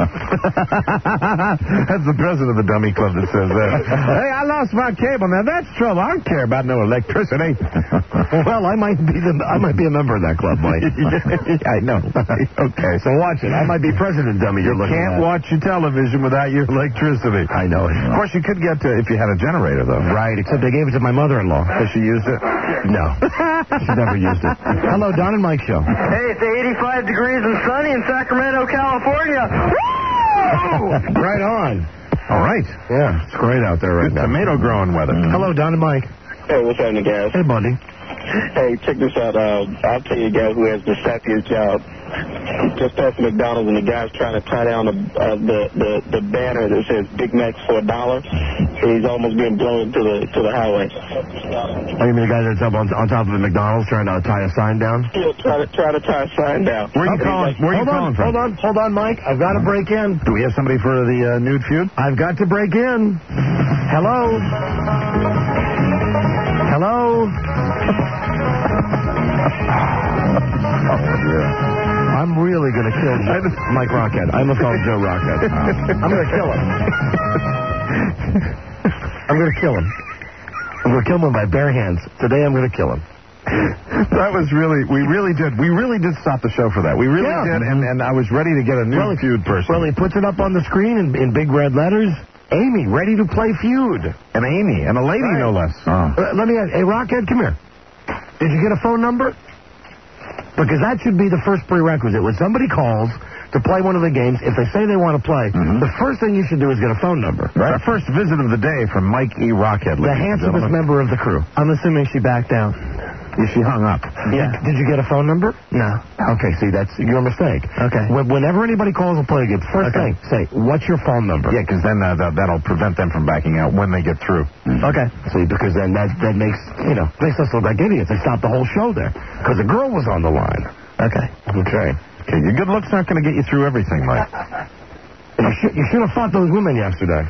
That's the president of the dummy club that says that. Hey, I lost my cable. Now, that's trouble. I don't care about no electricity. Well, I might be the, I might be a member of that club, Mike. I know. Okay. So watch it. I might be president dummy you're You looking can't at. watch your television without your electricity. I know it. Of course, you could get to if you had a generator, though. Right, except they gave it to my mother-in-law. Has she used it? No. She never used it. Hello, Don and Mike Show. Hey, it's eighty-five degrees and sunny in Sacramento, California. Right on. All right. Yeah, it's great out there right Good now. tomato growing weather. Hello, Don and Mike. Hey, what's happening, guys? Hey, buddy. Hey, check this out. Uh, I'll tell you a guy who has the sappiest job. Just past McDonald's, and the guy's trying to tie down the uh, the, the the banner that says Big Macs for a dollar. He's almost being blown to the to the highway. Oh, you mean the guy that's up on, on top of the McDonald's trying to tie a sign down? He'll try to try to tie a sign down. Where are you Okay. calling? Where are you hold calling on, from? hold on, hold on, Mike. I've got to break in. Do we have somebody for the uh, nude feud? I've got to break in. Hello? Hello? Oh, yeah. I'm really going to kill you. Mike Rockhead. I'm going to call him Joe Rockhead. I'm going to kill him. I'm going to kill him. I'm going to kill him by bare hands. Today I'm going to kill him. That was really, we really did, we really did stop the show for that. We really Yeah. did, and, and I was ready to get a new Well, he- feud person. Well, he puts it up on the screen in, in big red letters. Amy, ready to play feud. An Amy, and a lady, Right. no less. Oh. Uh, let me ask, hey, Rockhead, come here. Did you get a phone number? Because that should be the first prerequisite. When somebody calls to play one of the games, if they say they want to play, Mhm. the first thing you should do is get a phone number. Right. Our first visit of the day from Mike E. Rockhead. The ladies and handsomest gentlemen. member of the crew. I'm assuming she backed down. Yeah, she hung up. Yeah. Did you get a phone number? No. Okay, see, that's your mistake. Okay. When, whenever anybody calls to play a game, first Okay. thing, say, what's your phone number? Yeah, because then uh, that, that'll prevent them from backing out when they get through. Okay. See, because then that, that makes, you know, makes us look like idiots. They stopped the whole show there because a girl was on the line. Okay. Okay. Okay, your good looks aren't going to get you through everything, Mike. You should, you should have fought those women yesterday.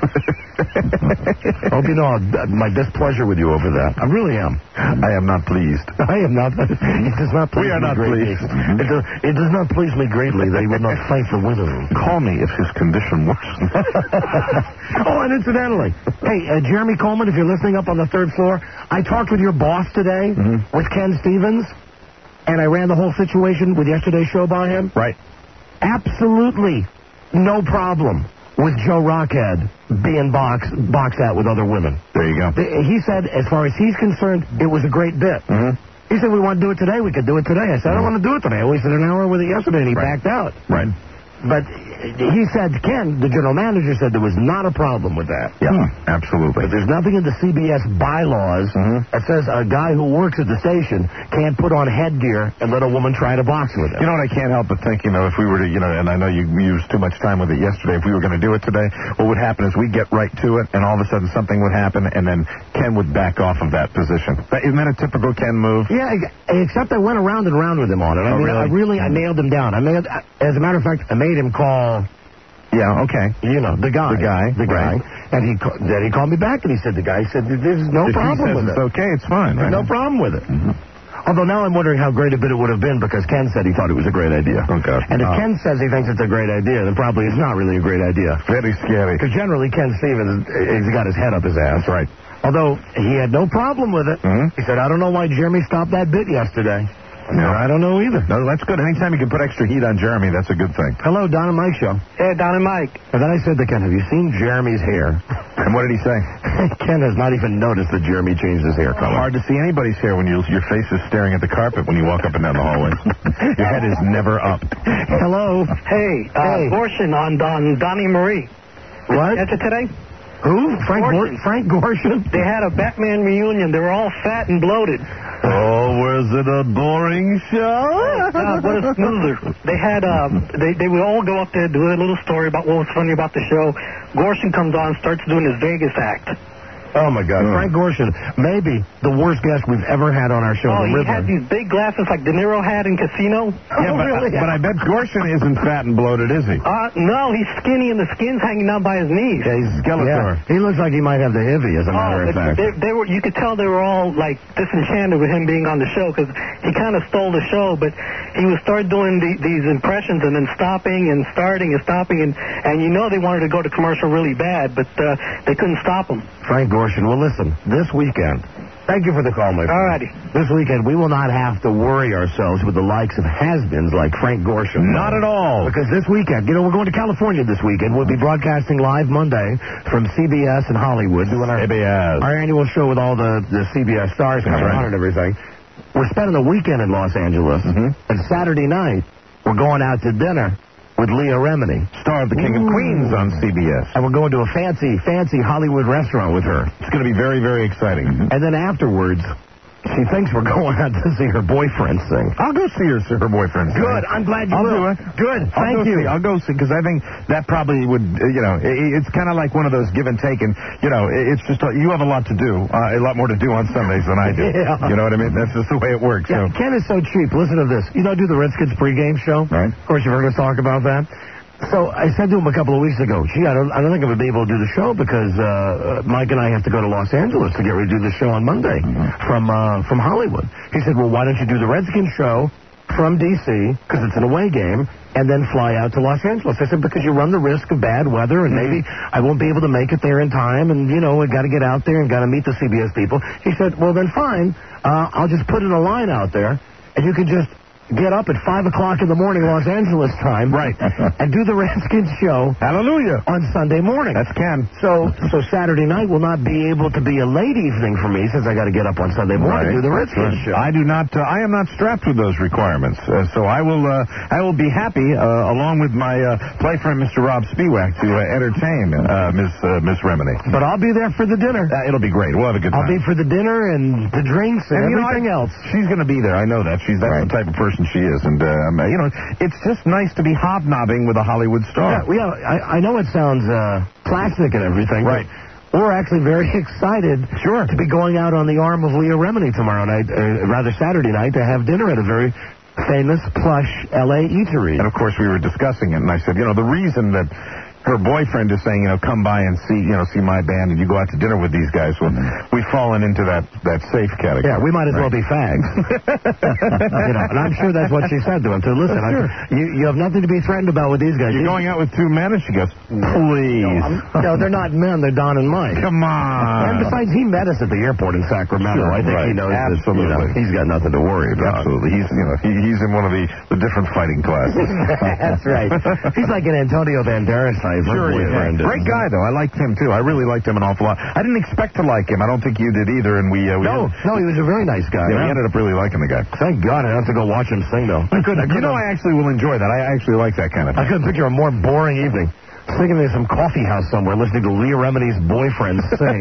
Hope you know uh, my displeasure with you over that. I really am. I am not pleased. I am not. It does not please We are me not greatly. pleased. It does, it does not please me greatly that he would not fight for women. Call me if his condition worsens. Oh, and incidentally, hey, uh, Jeremy Coleman, if you're listening up on the third floor, I talked with your boss today, Mhm. with Ken Stevens, and I ran the whole situation with yesterday's show by him. Right. Absolutely no problem with Joe Rockhead being box, boxed out with other women. There you go. The- He said, as far as he's concerned, it was a great bit. Mhm. He said, we want to do it today. We could do it today. I said, I don't want to do it today. I wasted an hour with it yesterday, and he Right. backed out. Right. But he said, Ken, the general manager, said there was not a problem with that. Yeah, absolutely. But there's nothing in the C B S bylaws Mhm. that says a guy who works at the station can't put on headgear and let a woman try to box with him. You know what I can't help but think, you know, if we were to, you know, and I know you used too much time with it yesterday, if we were going to do it today, what would happen is we'd get right to it, and all of a sudden something would happen, and then Ken would back off of that position. That, isn't that a typical Ken move? Yeah, except I went around and around with him on it. I Oh, mean, really? I really, I nailed him down. I made, as a matter of fact, I made him call, Yeah, okay. you know, the guy. The guy, The guy. right. And he ca- then he called me back, and he said, the guy said, there's no If he problem says with it's it. okay, it's fine, There's right? no problem with it. Although now I'm wondering how great a bit it would have been because Ken said he thought it was a great idea. Oh, God. And if Oh. Ken says he thinks it's a great idea, then probably it's not really a great idea. Very scary. Because generally Ken Stevens, he's got his head up his ass. Right. Although he had no problem with it. Mhm. He said, I don't know why Jeremy stopped that bit yesterday. No. I don't know either. No, that's good. Anytime you can put extra heat on Jeremy, that's a good thing. Hello, Don and Mike show. Hey, Don and Mike. And then I said to Ken, have you seen Jeremy's hair? And what did he say? Ken has not even noticed that Jeremy changed his hair color. Hard to see anybody's hair when you, your face is staring at the carpet when you walk up and down the hallway. Your head is never up. Hello. Hey, uh, Hey. Gorshin on Don, Donnie Marie. What? Catch it today? Who? Frank Gor- Gorshin. Frank Gorshin? They had a Batman reunion. They were all fat and bloated. Oh, was it a boring show? God, what a snoozer. They had, uh, they, they would all go up there, do a little story about what was funny about the show. Gorshin comes on, starts doing his Vegas act. Oh, my God. Frank Gorshin, maybe the worst guest we've ever had on our show. Oh, the he Riddler. had these big glasses like De Niro had in Casino. Yeah, but, but I bet Gorshin isn't fat and bloated, is he? Uh, no, he's skinny and the skin's hanging down by his knees. Yeah, he's Skeletor. Yeah, he looks like he might have the H I V, as a matter Oh, of fact. they, they were. You could tell they were all like disenchanted with him being on the show because he kind of stole the show. But he would start doing the, these impressions and then stopping and starting and stopping and and you know they wanted to go to commercial really bad, but uh, they couldn't stop him. Frank Gorshin. Well, listen, this weekend, thank you for the call, my friend. Alrighty. This weekend, we will not have to worry ourselves with the likes of has-beens like Frank Gorshin. Not at all. Because this weekend, you know, we're going to California this weekend. We'll be broadcasting live Monday from C B S in Hollywood, doing our, C B S. our annual show with all the, the C B S stars coming right. on and everything. We're spending the weekend in Los Angeles, Mhm. and Saturday night, we're going out to dinner with Leah Remini. Star of the King of Queens on C B S. And we're going to a fancy, fancy Hollywood restaurant with her. It's going to be very, very exciting. And then afterwards, she thinks we're going out to see her boyfriend sing. I'll go see her, her boyfriend. sing. Good. I'm glad you I'll will. do it. Good. I'll Thank go you. See, I'll go see, because I think that probably would, uh, you know, it, it's kind of like one of those give and take, and, you know, it, it's just, uh, you have a lot to do, uh, a lot more to do on Sundays than I do. Yeah. You know what I mean? That's just the way it works. Yeah, So. Ken is so cheap. Listen to this. You know, I do the Redskins pregame show. Right. Of course, you've heard us talk about that. So I said to him a couple of weeks ago, gee, I don't, I don't think I'm going to be able to do the show because uh, Mike and I have to go to Los Angeles to get ready to do the show on Monday from uh, from Hollywood. He said, well, why don't you do the Redskins show from D C, because it's an away game, and then fly out to Los Angeles. I said, because you run the risk of bad weather, and maybe I won't be able to make it there in time, and, you know, I got to get out there and got to meet the C B S people. He said, well, then fine. Uh, I'll just put in a line out there, and you can just get up at five o'clock in the morning Los Angeles time. Right. And do the Redskins show. Hallelujah. On Sunday morning. That's Ken. So so Saturday night will not be able to be a late evening for me since I got to get up on Sunday morning Right. to do the Redskins show. I do not. Uh, I am not strapped with those requirements. Uh, so I will. Uh, I will be happy, uh, along with my uh, play friend, Mister Rob Spiewak, to uh, entertain uh, Miss uh, Miss Remini. But I'll be there for the dinner. Uh, it'll be great. We'll have a good time. I'll be for the dinner and the drinks and, And, you know, everything I- else. She's going to be there. I know that. She's that's Right. the type of person she is, and um, you know, it's just nice to be hobnobbing with a Hollywood star. Yeah, yeah I, I know it sounds uh, plastic and everything. Right. But we're actually very excited Sure. to be going out on the arm of Leah Remini tomorrow night, uh, rather Saturday night, to have dinner at a very famous, plush L A eatery. And of course, we were discussing it, and I said, you know, the reason that her boyfriend is saying, you know, come by and see, you know, see my band, and you go out to dinner with these guys. Well, we've fallen into that, that safe category. Yeah, we might as well be fags. You know, and I'm sure that's what she said to him, too. Listen, I, you, you have nothing to be threatened about with these guys. You're You- going out with two men, and she goes, please. No, they're not men. They're Don and Mike. Come And on. besides, he met us at the airport in Sacramento. Sure, I think right. he knows Absolutely. that, you know, he's got nothing to worry about. Absolutely. He's, you know, he, he's in one of the, the different fighting classes. That's right. He's like an Antonio Banderas type. her Sure he is. boyfriend. Great guy, though. I liked him, too. I really liked him an awful lot. I didn't expect to like him. I don't think you did either, and we... Uh, we No, no, he was a very nice guy. Yeah, we ended up really liking the guy. Thank God I don't have to go watch him sing, though. I couldn't. I You know, I actually will enjoy that. I actually like that kind of I thing. couldn't picture a more boring evening. Thinking there's some coffee house somewhere listening to Leah Remini's boyfriend sing.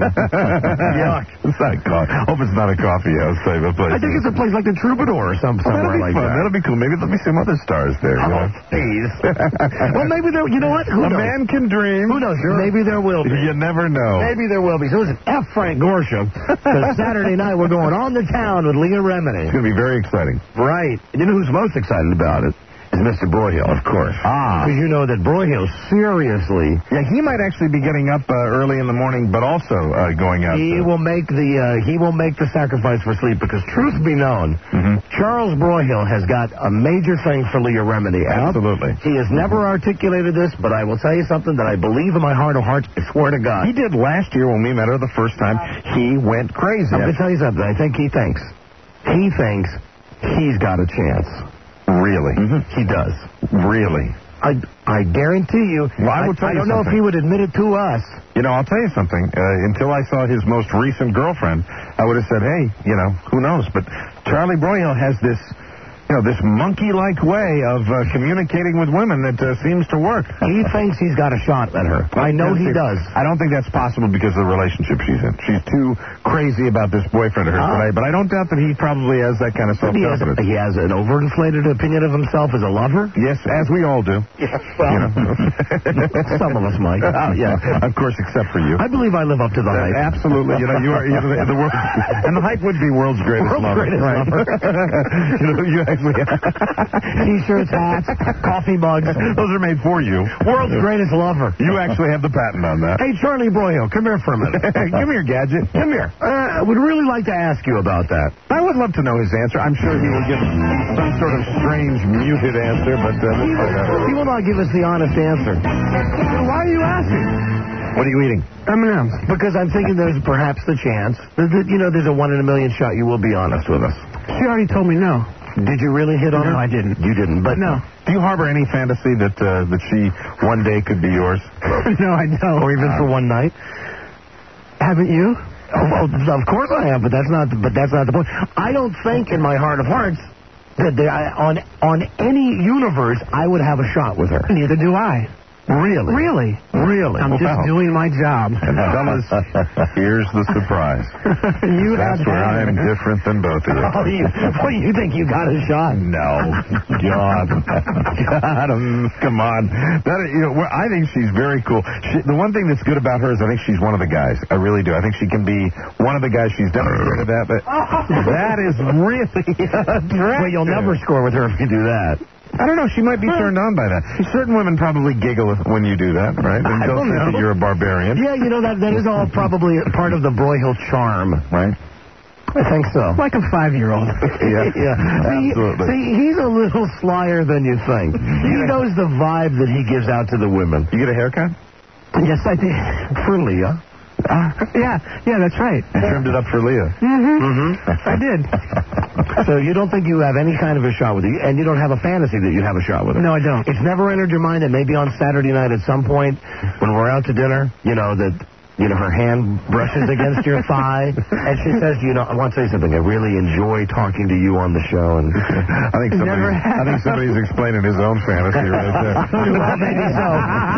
Yuck. It's not a coffee. Hope it's not a coffee house type of place. I think it's a place like the Troubadour or some, Well, that'll somewhere be like fun. that. That'll be cool. Maybe there'll be some other stars there. You Oh, know? please. Well, maybe there, you know what? Who A knows? man can dream. Who knows? Maybe there will be. You never know. Maybe there will be. So listen, F. Frank Gorsham, because Saturday night we're going on the town with Leah Remini. It's going to be very exciting. Right. You know who's most excited about it? Is Mister Broyhill, of course. Ah. Because you know that Broyhill, seriously, Yeah, he might actually be getting up uh, early in the morning, but also uh, going out. he uh, will make the uh, he will make the sacrifice for sleep. Because truth be known, Mhm. Charles Broyhill has got a major thing for Leah Remini. And Absolutely. He has never articulated this, but I will tell you something that I believe in my heart of hearts. I swear to God. He did last year when we met her the first time. He went crazy. I'm going to tell you something. I think he thinks. He thinks he's got a chance. Really? He does. Really? I, I guarantee you. Well, I will tell I you don't know if something. he would admit it to us. You know, I'll tell you something. Uh, until I saw his most recent girlfriend, I would have said, hey, you know, who knows? But Charlie Broyhill has this, you know, this monkey-like way of uh, communicating with women that uh, seems to work. He thinks he's got a shot at her. I know he does. I don't think that's possible because of the relationship she's in. She's too crazy about this boyfriend of hers. Ah. But, I, but I don't doubt that he probably has that kind of He has, self-confidence. he has an overinflated opinion of himself as a lover. Yes, as we all do. Yeah, well, You know. some of us might. Uh, yeah, of course, except for you. I believe I live up to the Uh, hype. absolutely. You know, you are you know, the, the world, and the hype would be world's greatest World's lover. greatest right? lover. you know, you actually T-shirts, hats, coffee mugs. Those are made for you. World's greatest lover. You actually have the patent on that. Hey, Charlie Broyhill, come here for a minute. Give me your gadget. Come here. Uh, I would really like to ask you about that. I would love to know his answer. I'm sure he will give some sort of strange, muted answer, but uh, let's find out. He will not give us the honest answer. Why are you asking? What are you eating? M and M's. Because I'm thinking there's perhaps the chance that, that, you know, there's a one in a million shot you will be honest with us. She already told me no. Did you really hit on No, her? I didn't. You didn't, but No. Do you harbor any fantasy that uh, that she one day could be yours? No, I don't. or even for one night. Haven't you? Oh, well, of course I have, but that's not. But that's not the point. I don't think, in my heart of hearts, that there, I, on on any universe I would have a shot with her. Neither do I. Really? Really? Really? I'm just Wow. doing my job. And fellas, here's the surprise. You That's have where I am had- different than both of you. Oh, you, what do you think? You got a shot? No, God, God, um, come on. That you know, well, I think she's very cool. She, the one thing that's good about her is I think she's one of the guys. I really do. I think she can be one of the guys. She's demonstrated that. But that is really attractive. Well, you'll never score with her if you do that. I don't know. She might be turned on by that. Certain women probably giggle when you do that, right? And I don't don't think know. that you're a barbarian, Yeah, you know, that that is all probably part of the Broyhill charm. right? I think so. Like a five-year-old. Yeah, yeah, absolutely. See, see, he's a little slyer than you think. He knows the vibe that he gives out to the women. You get a haircut? Yes, I did. For Leah. Uh, yeah, yeah, that's right. You trimmed it up for Leah. Mm-hmm. Mm-hmm. I did. So you don't think you have any kind of a shot with it, and you don't have a fantasy that you have a shot with it? No, I don't. It's never entered your mind that maybe on Saturday night at some point when we're out to dinner, you know, that, you know, her hand brushes against your thigh, and she says, you know, I want to say something. I really enjoy talking to you on the show. And I think somebody, Never I think somebody's explaining his own fantasy right there. Well, maybe so.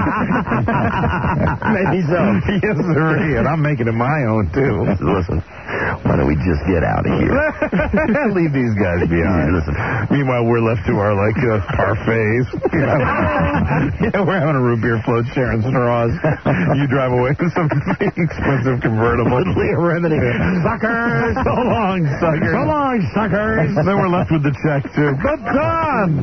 Maybe so. Yes, sir. And I'm making it my own, too. Listen, why don't we just get out of here? Leave these guys behind. Listen. Meanwhile, we're left to our, like, uh, parfaits. Yeah, we're having a root beer float, sharing straws. You drive away with some expensive convertible. Leah Remini. Suckers! So long, suckers. So long, suckers! Then we're left with the check, too. But Don!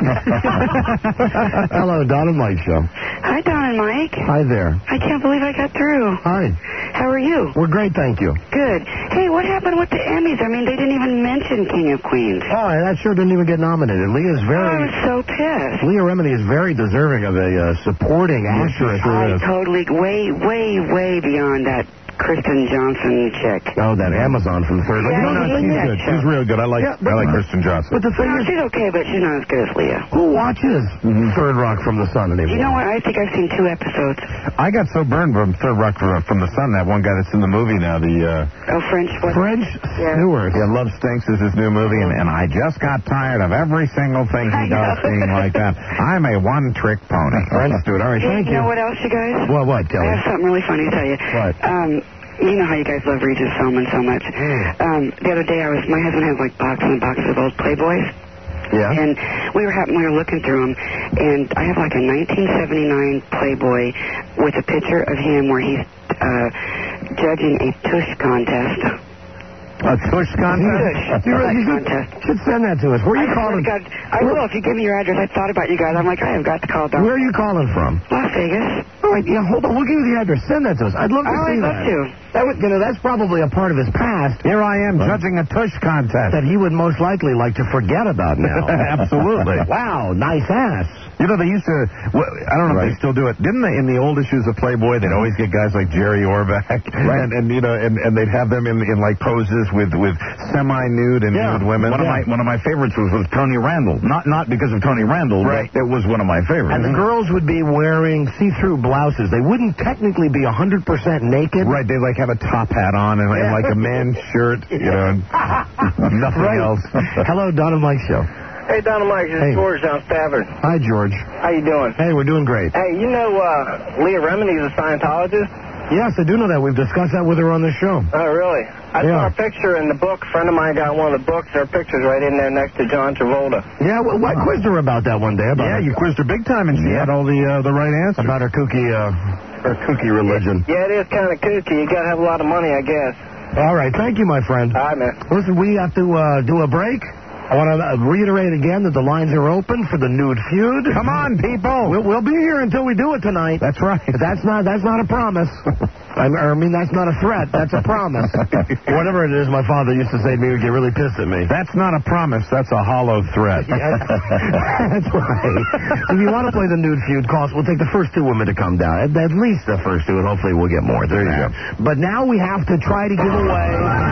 Hello, Don and Mike Show. Hi, Don and Mike. Hi there. I can't believe I got through. Hi. How are you? We're great, thank you. Good. Hey, what happened with the Emmys? I mean, they didn't even mention King of Queens. Oh, that sure didn't even get nominated. Leah's I very... was so pissed. Leah Remini is very deserving of a uh, supporting actress. I totally, way, way, way beyond that Kristen Johnson chick. Oh, that Amazon from the third. Yeah, You know, I the hate thing that is, show. She's real good. I like Yeah, but- I like Kristen Johnson. but the thing No, is, she's okay, but she's not as good as Leah. who watches Third Rock from the Sun anymore? You know what? I think I've seen two episodes. I got so burned from Third Rock from, from the Sun, that one guy that's in the movie now, the... Uh, Oh, French. What? French Yeah. Stewart. yeah, Love Stinks is his new movie, and, and I just got tired of every single thing he does being like that. I'm a one-trick pony. French Stewart. All right, Hey, thank you you. know what else, you guys? What, what, I Kelly? have something really funny to tell you. What? Um, you know how you guys love Regis Philbin so much. Mm. Um, the other day, I was my husband has like boxes and boxes of old Playboys. Yeah? And we were happen, we were looking through them, and I have like a nineteen seventy-nine Playboy with a picture of him where he's uh, judging a tush contest. A tush contest? You really- you should, contest. should send that to us. Where are you I swear calling? to God, I will if you give me your address. I thought about you guys. I'm like, I have got to call down. Where are you calling from? Las Vegas. All right, yeah, hold on. We'll give you the address. Send that to us. I'd love to Oh, see I'd love that. to. That would, you know, that's probably a part of his past Here I am judging a tush contest. that he would most likely like to forget about now. Absolutely. Wow, nice ass. You know, they used to, well, I don't know if they still do it. Didn't they, in the old issues of Playboy, they'd always get guys like Jerry Orbach, Right. and, and you know, and, and they'd have them in, in like poses with, with semi-nude and Yeah. nude women. One of Yeah. my one of my favorites was with Tony Randall. Not not because of Tony Randall, Right. but it was one of my favorites. And the girls would be wearing see-through blouses. They wouldn't technically be one hundred percent naked. Right, they'd like have a top hat on and, and like a man's shirt, you know, and nothing Right. else. Hello, Don and Mike Show. Hey, Don and Mike, this Hey. is George down Stafford. Hi, George. How you doing? Hey, we're doing great. Hey, you know uh, Leah Remini's a Scientologist? Yes, I do know that. We've discussed that with her on the show. Oh, really? I Yeah. saw a picture in the book. A friend of mine got one of the books. Her picture's right in there next to John Travolta. Yeah, well, I quizzed her about that one day. About Yeah, her, you quizzed her big time, and she Yeah. had all the uh, the right answers. about her kooky, uh, her kooky religion. Yeah, it is kind of kooky. You got to have a lot of money, I guess. All right, thank you, my friend. All right, man. Listen, we have to uh, do a break. I want to reiterate again that the lines are open for the nude feud. Come on, people. We'll, we'll be here until we do it tonight. That's right. But that's not that's not a promise. I, I mean, that's not a threat. That's a promise. Whatever it is, my father used to say to me, would get really pissed at me. That's not a promise. That's a hollow threat. That's right. If you want to play the nude feud, call us. We'll take the first two women to come down. At, at least the first two, and hopefully we'll get more. There you go. But now we have to try to give away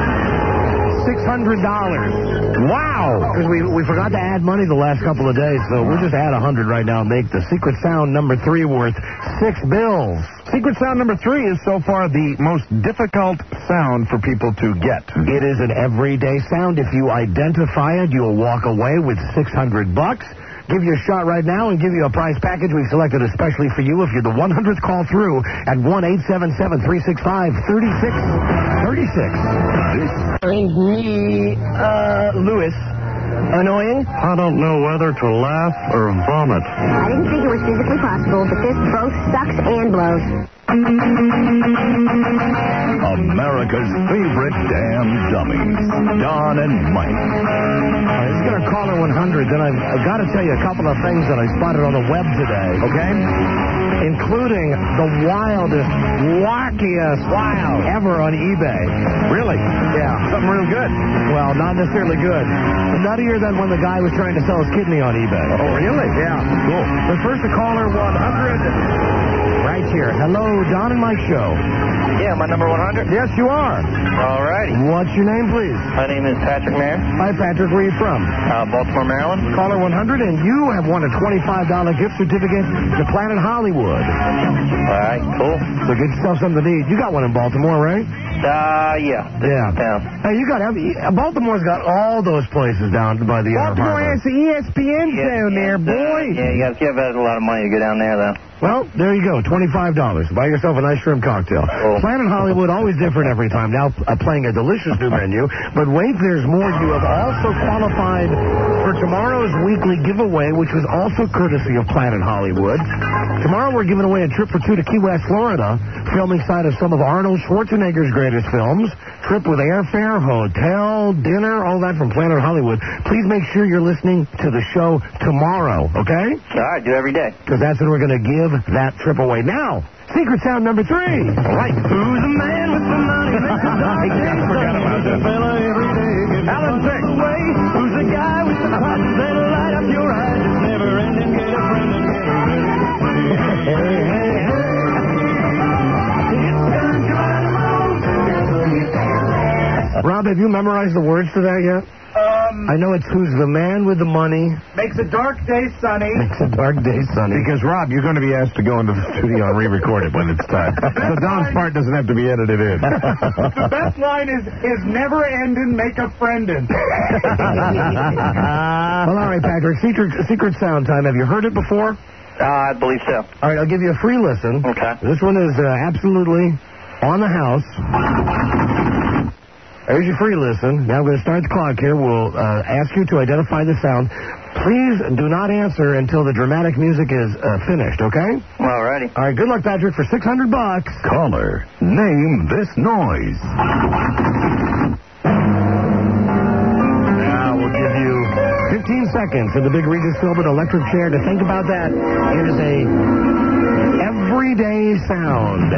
six hundred dollars. Wow! Because we, we forgot to add money the last couple of days, so we'll just add one hundred right now and make the Secret Sound number three worth six bills. Secret sound number three is so far the most difficult sound for people to get. It is an everyday sound. If you identify it, you'll walk away with six hundred bucks. Give you a shot right now and give you a prize package we've selected especially for you if you're the one hundredth call through at one eight seven seven, three six five, three six three six. And me, uh, Lewis, Annoying? I don't know whether to laugh or vomit. I didn't think it was physically possible, but this both sucks and blows. America's favorite damn dummies, Don and Mike. Uh, it's going to caller one hundred. Then I've, I've got to tell you a couple of things that I spotted on the web today. Okay? Including the wildest, wackiest wow ever on eBay. Really? Yeah. Something real good. Well, not necessarily good. Nuttier than when the guy was trying to sell his kidney on eBay. Oh, really? Yeah. Cool. But first, the caller one hundred. Right here. Hello, Don and Mike Show. Yeah, my number one hundred? Yes, you are. All righty. What's your name, please? My name is Patrick Mayer. Hi, Patrick. Where are you from? Uh, Baltimore, Maryland. Caller one hundred, and you have won a twenty-five dollars gift certificate to Planet Hollywood. All right, cool. So get yourself something to eat. You got one in Baltimore, right? Uh, yeah. Yeah. Yeah. Hey, you got Baltimore's got all those places down by the Baltimore Inner has the E S P N Yeah, down there, and, boy. Uh, yeah, you got you have a lot of money to go down there, though. Well, there you go. twenty-five dollars. Buy yourself a nice shrimp cocktail. Cool. Planet Hollywood, always different every time. Now uh, playing a delicious new menu. But wait, there's more. You have also qualified for tomorrow's weekly giveaway, which was also courtesy of Planet Hollywood. Tomorrow we're giving away a trip for two to Key West, Florida, filming site of some of Arnold Schwarzenegger's greatest films. Trip with airfare, hotel, dinner, all that from Planet Hollywood. Please make sure you're listening to the show tomorrow, okay? All right, do every day. Because that's when we're going to give that trip away. Now, secret sound number three. All right. Who's the man with the money? I forgot about that. Alan Six. Who's the guy with the buttons that light up your eyes? It's never ending, get a friend and get hey, hey, hey. Rob, have you memorized the words to that yet? Um, I know it's who's the man with the money. makes a dark day sunny. Makes a dark day sunny. Because, Rob, you're going to be asked to go into the studio and re-record it when it's time. So Don's part doesn't have to be edited in. The best line is, is never ending, make a friendin'. Well, all right, Patrick, secret, secret sound time. Have you heard it before? Uh, I believe so. All right, I'll give you a free listen. Okay. This one is uh, absolutely on the house. There's your free listen. Now I'm going to start the clock here. We'll uh, ask you to identify the sound. Please do not answer until the dramatic music is uh, finished, okay? All righty. All right, good luck, Patrick, for six hundred bucks. Caller, name this noise. Now we'll give you fifteen seconds in the big Regis Philbin electric chair to think about that. It is a everyday sound.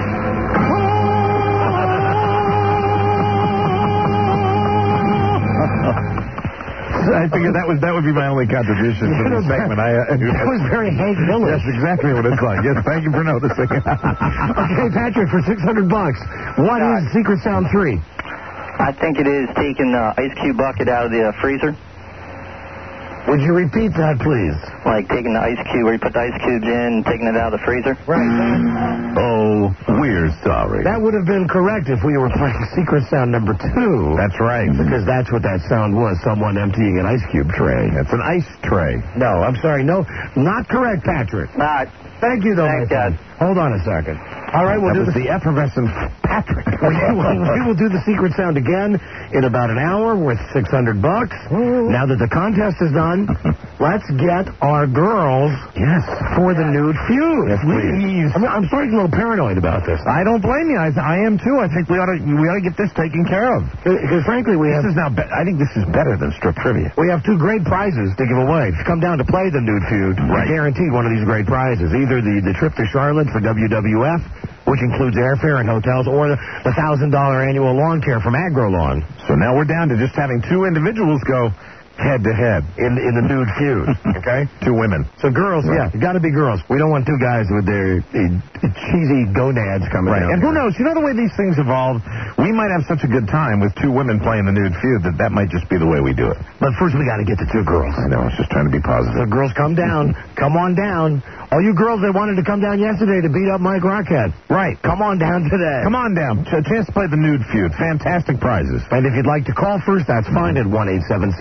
I figured that was that would be my only contribution to the segment. I, uh, That was very Hank Miller. That's exactly what it's like. Yes, thank you for noticing. Okay, Patrick, for six hundred bucks, what is Secret Sound three? I think it is taking the ice cube bucket out of the uh, freezer. Would you repeat that, please? Like taking the ice cube, where you put the ice cubes in and taking it out of the freezer. Right. Oh, we're sorry. That would have been correct if we were playing Secret Sound number two. That's right. Because that's what that sound was, someone emptying an ice cube tray. It's an ice tray. No, I'm sorry. No, not correct, Patrick. All right. Thank you, though, Thank my friend. Hold on a second. All right, we'll That do was the... the effervescent Patrick. we, will, we will do the secret sound again in about an hour worth six hundred bucks. Now that the contest is done, let's get our girls Yes. for the nude feud. Yes, please. I'm, I'm starting a little paranoid about this. I don't blame you. I, I am too. I think we ought to we ought to get this taken care of. Because frankly, we This have is now. Be- I think this is better than strip trivia. we have two great prizes to give away. If you come down to play the nude feud, Right. you're guaranteed one of these great prizes. Either the, the trip to Charlotte for W W F, which includes airfare and hotels, or the one thousand dollars annual lawn care from AgroLawn. So now we're down to just having two individuals go head to head in in the nude feud. Okay, two women. So girls, Right. yeah, got to be girls. We don't want two guys with their uh, cheesy gonads coming Right. down. And who knows? You know the way these things evolve. We might have such a good time with two women playing the nude feud that that might just be the way we do it. But first, we got to get the two girls. I know. I was just trying to be So positive. girls, come down. Come on down. All you girls that wanted to come down yesterday to beat up Mike Rockhead, Right. come on down today. Come on down. Ch- chance to play the nude feud. Fantastic prizes. And if you'd like to call first, that's fine at one eight seven seven, three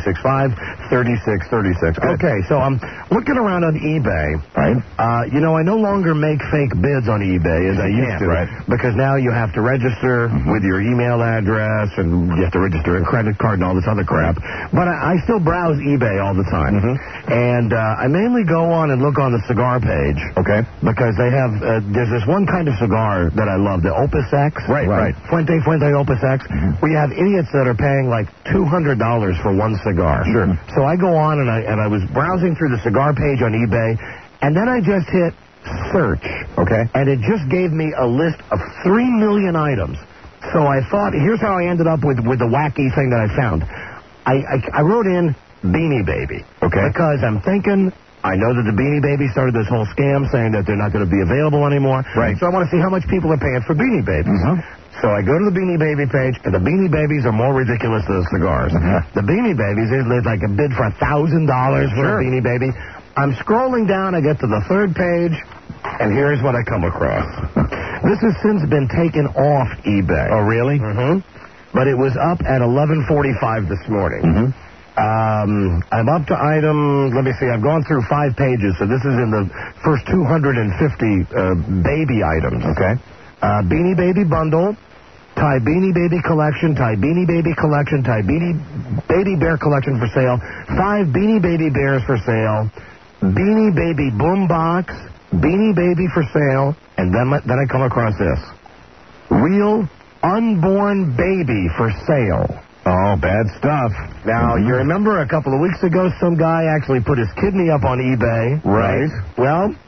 six five, three six three six. Okay, so I'm looking around on eBay. Right. Uh, you know, I no longer make fake bids on eBay as I You used can't, to. right. Because now you have to register Mm-hmm. with your email address, and you have to register a credit card and all this other crap. But I, I still browse eBay all the time. Mm-hmm. And uh, I mainly go on and look on the cigar page. Okay. Because they have, uh, there's this one kind of cigar that I love, the Opus X. Right, right. Fuente, Fuente Opus X, Mm-hmm. where you have idiots that are paying like two hundred dollars for one cigar. Sure. So I go on and I, and I was browsing through the cigar page on eBay, and then I just hit search. Okay. And it just gave me a list of three million items. So I thought, here's how I ended up with, with the wacky thing that I found. I, I, I wrote in Beanie Baby. Okay. Because I'm thinking, I know that the Beanie Baby started this whole scam saying that they're not going to be available anymore. Right. So I want to see how much people are paying for Beanie Babies. Mhm. So I go to the Beanie Baby page, and the Beanie Babies are more ridiculous than the cigars. Mhm. The Beanie Babies, there's like a bid for one thousand dollars for Sure. a Beanie Baby. I'm scrolling down, I get to the third page, and here's what I come across. This has since been taken off eBay. Oh, really? Mm-hmm. But it was up at eleven forty-five this morning. Mm-hmm. Um, I'm up to item, let me see, I've gone through five pages, so this is in the first two hundred fifty uh, baby items. Okay. Uh, Beanie Baby Bundle, Thai Beanie Baby Collection, Thai Beanie Baby Collection, Thai Beanie Baby Bear Collection for sale, five Beanie Baby Bears for sale, Beanie Baby Boom Box, Beanie Baby for sale, and then, then I come across this. Real unborn baby for sale. Oh, bad stuff. Now, you remember a couple of weeks ago, some guy actually put his kidney up on eBay. Right. Well,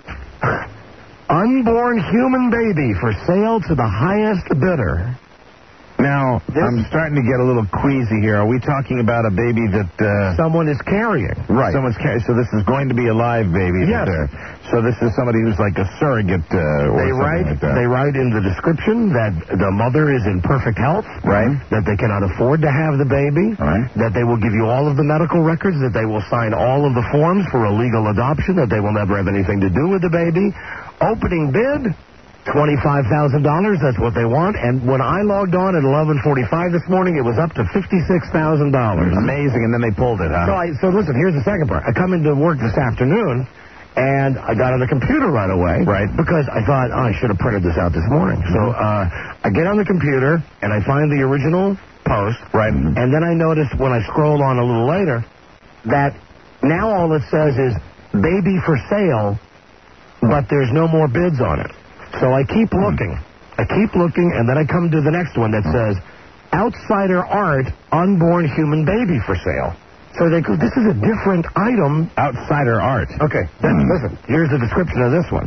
unborn human baby for sale to the highest bidder. Now, This- I'm starting to get a little queasy here. Are we talking about a baby that... Uh, Someone is carrying. right. Someone's carrying. So this is going to be a live baby. Yes. That, uh, so this is somebody who's like a surrogate uh, or They something write, like that. they write in the description that the mother is in perfect health. Right. That they cannot afford to have the baby. Right. That they will give you all of the medical records. That they will sign all of the forms for a legal adoption. That they will never have anything to do with the baby. Opening bid, twenty-five thousand dollars. That's what they want. And when I logged on at eleven forty-five this morning, it was up to fifty-six thousand dollars. Amazing, and then they pulled it, huh? So, I, so listen, here's the second part. I come into work this afternoon, and I got on the computer right away. Right. Because I thought, oh, I should have printed this out this morning. So uh, I get on the computer, and I find the original post. Right. And then I notice when I scroll on a little later that now all it says is baby for sale, but there's no more bids on it. So I keep looking. I keep looking, and then I come to the next one that says Outsider Art Unborn Human Baby for sale. So they go, this is a different item. Outsider Art. Okay, then listen, here's the description of this one.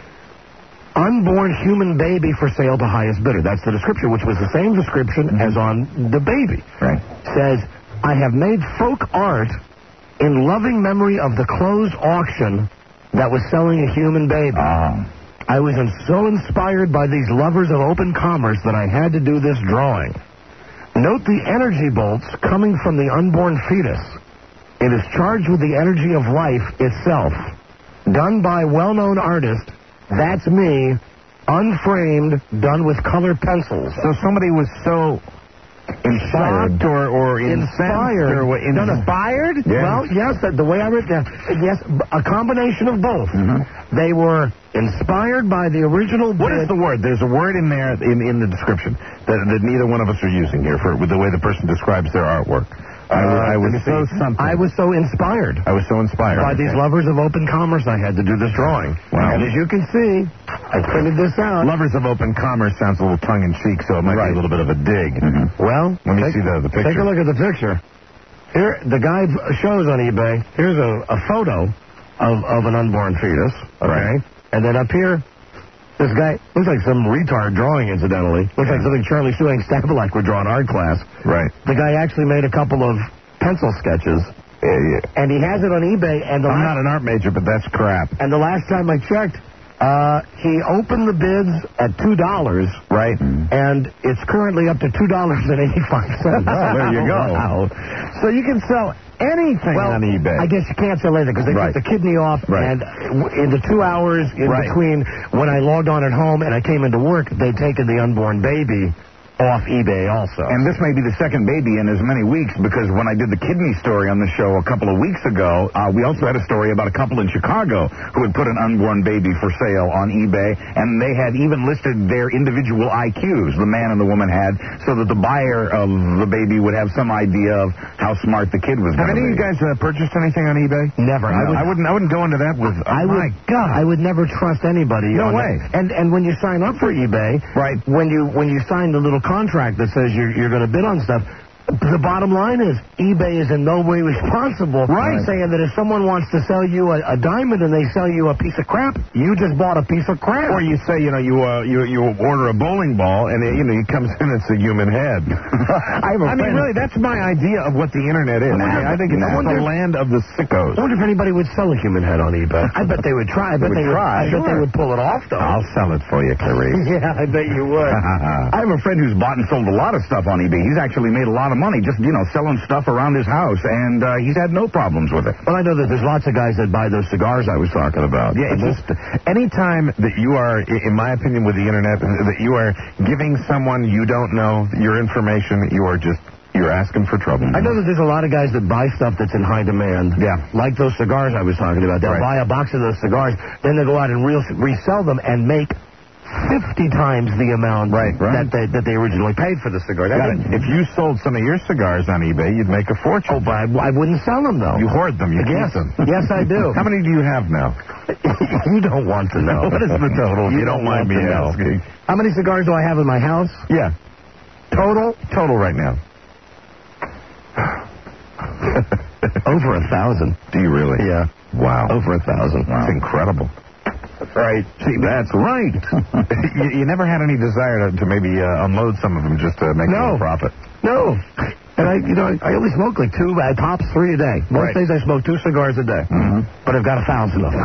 Unborn human baby for sale to highest bidder. That's the description, which was the same description as on the baby. Right. Says, I have made folk art in loving memory of the closed auction that was selling a human baby. Ah. I was in- so inspired by these lovers of open commerce that I had to do this drawing. Note the energy bolts coming from the unborn fetus. It is charged with the energy of life itself. Done by well-known artist, that's me, unframed, done with colored pencils. So somebody was so inspired or, or incensed Inspired. or what- in- Inspired? Yeah. Well, yes, the, the way I read that, yes, a combination of both. Mhm. They were inspired by the original What bid. is the word? There's a word in there in, in the description that, that neither one of us are using here for with the way the person describes their artwork. I, was- I was let me so see. something. I was so inspired I was so inspired. by these lovers of open commerce. I had to do this drawing. Wow. And as you can see, I printed this out. Lovers of open commerce sounds a little tongue-in-cheek, so it might Right. be a little bit of a dig. Well, Let me take, see the, the picture. take a look at the picture. Here, the guy shows on eBay. Here's a, a photo of, of an unborn fetus. Okay, Right. and then up here, this guy looks like some retard drawing. Incidentally, looks like something Charlie Sue and Stabelak would draw in art class. Right. The guy actually made a couple of pencil sketches, Yeah, yeah. and he has it on eBay. And the I'm last, not an art major, but that's crap. and the last time I checked, uh, he opened the bids at two dollars. Right. And it's currently up to two dollars and eighty-five cents. Oh, there you go. Wow. So you can sell anything Well, on eBay. I guess you can't sell anything because they Right. took the kidney off. Right. And w- in the two hours in Right. between when I logged on at home and I came into work, they'd taken the unborn baby off eBay also. And this may be the second baby in as many weeks, because when I did the kidney story on the show a couple of weeks ago, uh, we also had a story about a couple in Chicago who had put an unborn baby for sale on eBay, and they had even listed their individual I Qs, the man and the woman had, so that the buyer of the baby would have some idea of how smart the kid was going to be. Have any of you guys uh, purchased anything on eBay? Never. No, I, would, I wouldn't. I wouldn't go into that with. Oh I would, my God! I would never trust anybody. No on way. That. And and when you sign up for eBay, right? When you when you sign the little contract that says you're you're going to bid on stuff. The bottom line is eBay is in no way responsible. Right. Saying that if someone wants to sell you a, a diamond and they sell you a piece of crap, you just bought a piece of crap. Or you say, you know, you uh, you you order a bowling ball and it, you know it comes in, it's a human head. I, have a I mean, really, that's my idea of what the internet is. Nah, I think it's nah. the land of the sickos. I wonder if anybody would sell a human head on eBay. I bet they would try. I bet They they would would. try, I bet sure. they would pull it off though. I'll sell it for you, Clarice. Yeah, I bet you would. I have a friend who's bought and sold a lot of stuff on eBay. He's actually made a lot of money just, you know, selling stuff around his house, and uh, he's had no problems with it. Well, I know that there's lots of guys that buy those cigars I was talking about. Yeah, it's just anytime that you are, i- in my opinion, with the internet, that you are giving someone you don't know your information, you are just, you're asking for trouble. I know that there's a lot of guys that buy stuff that's in high demand. Yeah. Like those cigars I was talking about. They'll Right. buy a box of those cigars, then they go out and re- resell them and make fifty times the amount Right, right. that they that they originally paid for the cigar. Got it. If you sold some of your cigars on eBay, you'd make a fortune. Oh, but I, I wouldn't sell them, though. You hoard them. You Yes. keep them. Yes, I do. How many do you have now? You don't want to know. What is the total? You You don't don't mind me want to know. asking. How many cigars do I have in my house? Yeah. Total? Total right now. Over a thousand. Do you really? Yeah. Wow. Over a thousand. That's incredible. Right. See, that's right. you, you never had any desire to, to maybe uh, unload some of them just to make No. a profit. No. And I, you know, I only smoke like two, I tops three a day. Most Right. days I smoke two cigars a day. Mm-hmm. But I've got a thousand of them.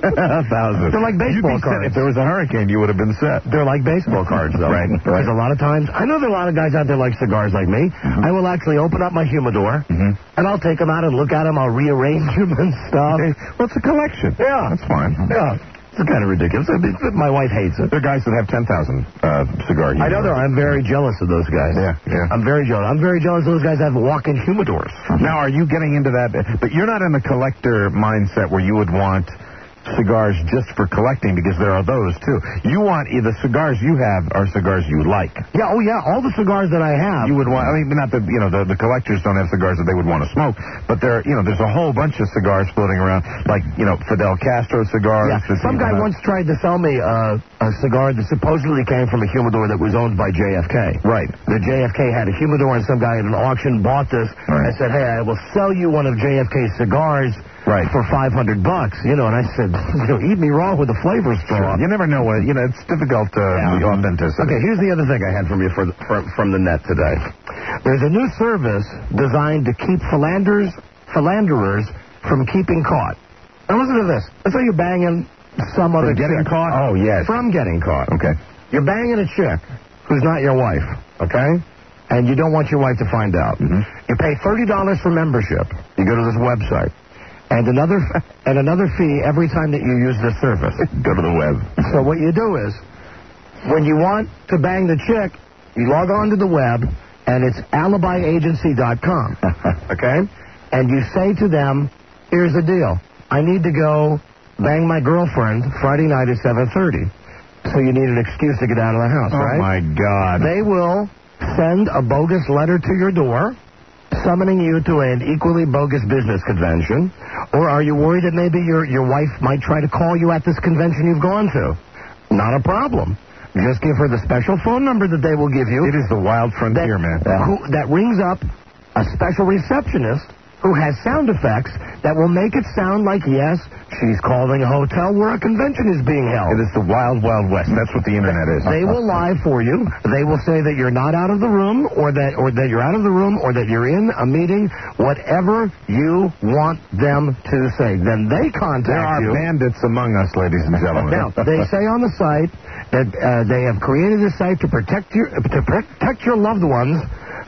A thousand. They're like baseball You'd be set. cards. If there was a hurricane, you would have been set. They're like baseball cards, though. Right, right. Because a lot of times, I know there are a lot of guys out there like cigars like me. Mm-hmm. I will actually open up my humidor, Mhm. and I'll take them out and look at them. I'll rearrange them and stuff. Okay. Well, it's a collection. Yeah. That's fine. Yeah. It's kind of ridiculous. I mean, my wife hates it. There are guys that have ten thousand uh, cigar humidors. I know there. I'm very jealous of those guys. Yeah, yeah. I'm very jealous. I'm very jealous of those guys that have walk-in humidors. Now, are you getting into that? But you're not in the collector mindset where you would want cigars just for collecting, because there are those, too. You want, the cigars you have are cigars you like. Yeah, oh, yeah. All the cigars that I have. You would want, I mean, not that, you know, the, the collectors don't have cigars that they would want to smoke, but there, you know, there's a whole bunch of cigars floating around, like, you know, Fidel Castro cigars. Yeah, some guy once tried to sell me uh, a cigar that supposedly came from a humidor that was owned by J F K. Right. The J F K had a humidor, and some guy at an auction bought this. Right. I said, hey, I will sell you one of J F K's cigars Right. for five hundred bucks. You know, and I said, you know, eat me raw with a flavor straw. You never know what, you know, it's difficult to Yeah. the authenticity. Okay, here's the other thing I had from you for, for, from the net today. There's a new service designed to keep philanders, philanderers from keeping caught. Now listen to this. Let's say you're banging some other getting chick. caught? Oh, yes. From getting caught. Okay. You're banging a chick who's not your wife, okay? And you don't want your wife to find out. Mm-hmm. You pay thirty dollars for membership. You go to this website. And another and another fee every time that you use this service. Go to the web. So what you do is, when you want to bang the chick, you log on to the web, and it's alibi agency dot com, okay? And you say to them, here's the deal. I need to go bang my girlfriend Friday night at seven thirty. So you need an excuse to get out of the house, Oh, right? my God. They will send a bogus letter to your door, summoning you to an equally bogus business convention. Or are you worried that maybe your, your wife might try to call you at this convention you've gone to? Not a problem. Just give her the special phone number that they will give you. It is the wild frontier, that, man. Who, that rings up a special receptionist who has sound effects that will make it sound like, yes, she's calling a hotel where a convention is being held. It is the wild, wild west. That's what the internet is. They will lie for you. They will say that you're not out of the room, or that or that you're out of the room, or that you're in a meeting, whatever you want them to say. Then they contact There are you. bandits among us, ladies and gentlemen. Now, they say on the site that uh, they have created this site to protect your to protect your loved ones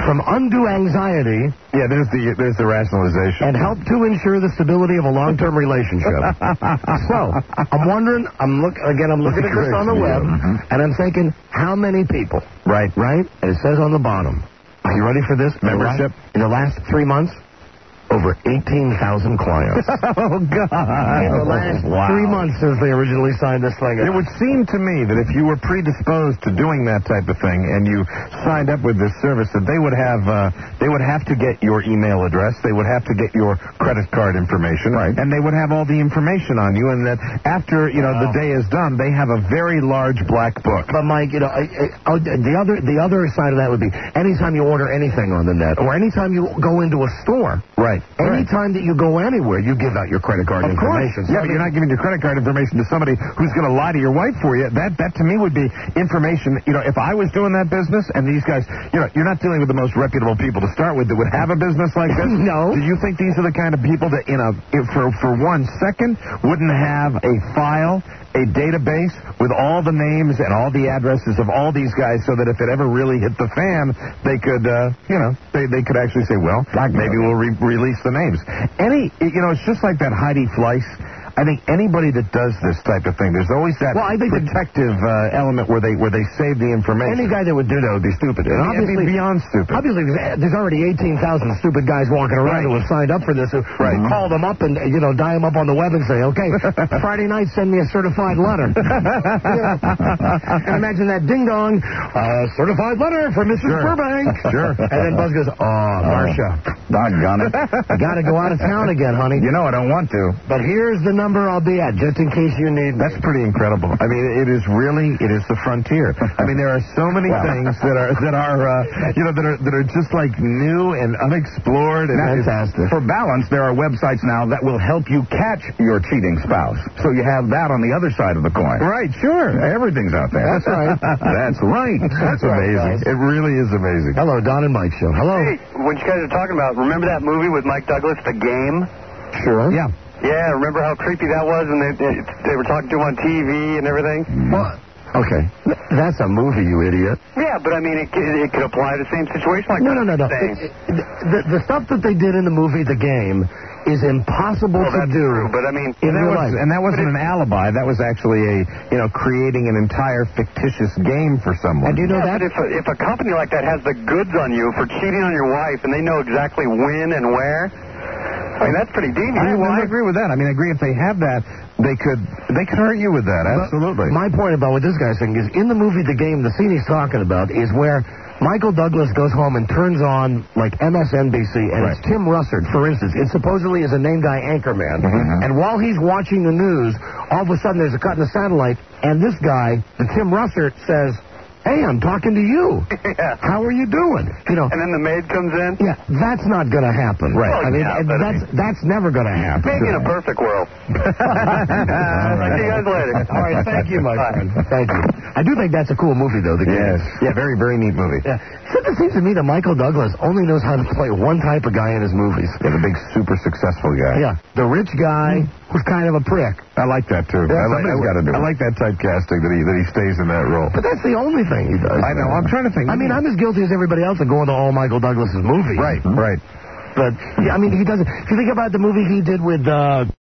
from undue anxiety. Yeah, there's the there's the rationalization. And help to ensure the stability of a long-term relationship. So, I'm wondering, I'm look again, I'm looking at this on the web, and I'm thinking, how many people? Right. Right? And it says on the bottom, are you ready for this? Membership? In the last three months, over eighteen thousand clients. Oh, God. In the last wow. three months since they originally signed this thing. It would seem to me that if you were predisposed to doing that type of thing and you signed up with this service, that they would have uh, they would have to get your email address, they would have to get your credit card information, right. and they would have all the information on you, and that after, you know, wow. the day is done, they have a very large black book. But, Mike, you know, I, I, the other the other side of that would be anytime you order anything on the net or anytime you go into a store. Right. Anytime that you go anywhere, you give out your credit card of information. Course. Yeah, but you're not giving your credit card information to somebody who's going to lie to your wife for you. That, that to me, would be information. You know, if I was doing that business and these guys, you know, you're not dealing with the most reputable people to start with that would have a business like this. No. Do you think these are the kind of people that, in a, if for, for one second, wouldn't have a file, a database with all the names and all the addresses of all these guys so that if it ever really hit the fan, they could, uh, you know, they, they could actually say, well, maybe we'll re- release the names. Any, you know, it's just like that Heidi Fleiss. I think anybody that does this type of thing, there's always that well, I think protective uh, element where they where they save the information. Any guy that would do that would be stupid. And obviously, be beyond stupid. Obviously, there's already eighteen thousand stupid guys walking around right. who have signed up for this. Who right. call them up and, you know, dial them up on the web and say, okay, Friday night, send me a certified letter. And imagine that ding-dong, uh, certified letter for Missus Sure. Burbank. Sure. And then Buzz goes, oh, Marcia. Oh, doggone it. I got to go out of town again, honey. You know I don't want to. But here's the number I'll be at, just in case you need me. That's pretty incredible. I mean, it is really, it is the frontier. I mean, there are so many wow. things that are, that are, uh, you know, that are, that are just like new and unexplored. And fantastic. For balance, there are websites now that will help you catch your cheating spouse. So you have that on the other side of the coin. Right, sure. Everything's out there. That's right. That's right. That's amazing. Right, it really is amazing. Hello, Don and Mike Show. Hello. Hey, what you guys are talking about, remember that movie with Mike Douglas, The Game? Sure. Yeah. Yeah, remember how creepy that was, and they they, they were talking to him on T V and everything? What? Okay. That's a movie, you idiot. Yeah, but I mean, it, it, it could apply to the same situation like no, that. No, no, no, no. The, the stuff that they did in the movie The Game is impossible well, to that's do. True, but I mean, in and that, real was, life. and that wasn't an alibi. That was actually a, you know, creating an entire fictitious game for someone. And do you know yeah, that? But if a, if a company like that has the goods on you for cheating on your wife, and they know exactly when and where, I mean, that's pretty devious. I, well, I agree with that. I mean, I agree if they have that, they could they could hurt you with that. Absolutely. But my point about what this guy's saying is, in the movie The Game, the scene he's talking about is where Michael Douglas goes home and turns on, like, M S N B C, and right. it's Tim Russert, for instance. It supposedly is a name guy anchorman. Mm-hmm. And while he's watching the news, all of a sudden there's a cut in the satellite, and this guy, the Tim Russert, says, hey, I'm talking to you. Yeah. How are you doing? You know. And then the maid comes in? Yeah, that's not going to happen. Right. Well, I mean, yeah, that's, that's never going to happen. Maybe in a perfect world. I'll see you guys later. All right, thank you, my friend. Thank you. I do think that's a cool movie, though. The yes. Game. Yeah, very, very neat movie. Yeah. Except it seems to me that Michael Douglas only knows how to play one type of guy in his movies. Yeah, the big, super successful guy. Yeah, the rich guy who's kind of a prick. I like that, too. Yeah, I, like, I, gotta do I like that typecasting, that he, that he stays in that role. But that's the only thing he does. I know. I'm trying to think. I mean, I'm as guilty as everybody else of going to all Michael Douglas's movies. Right, right. But, yeah, I mean, he doesn't. If you think about the movie he did with, uh,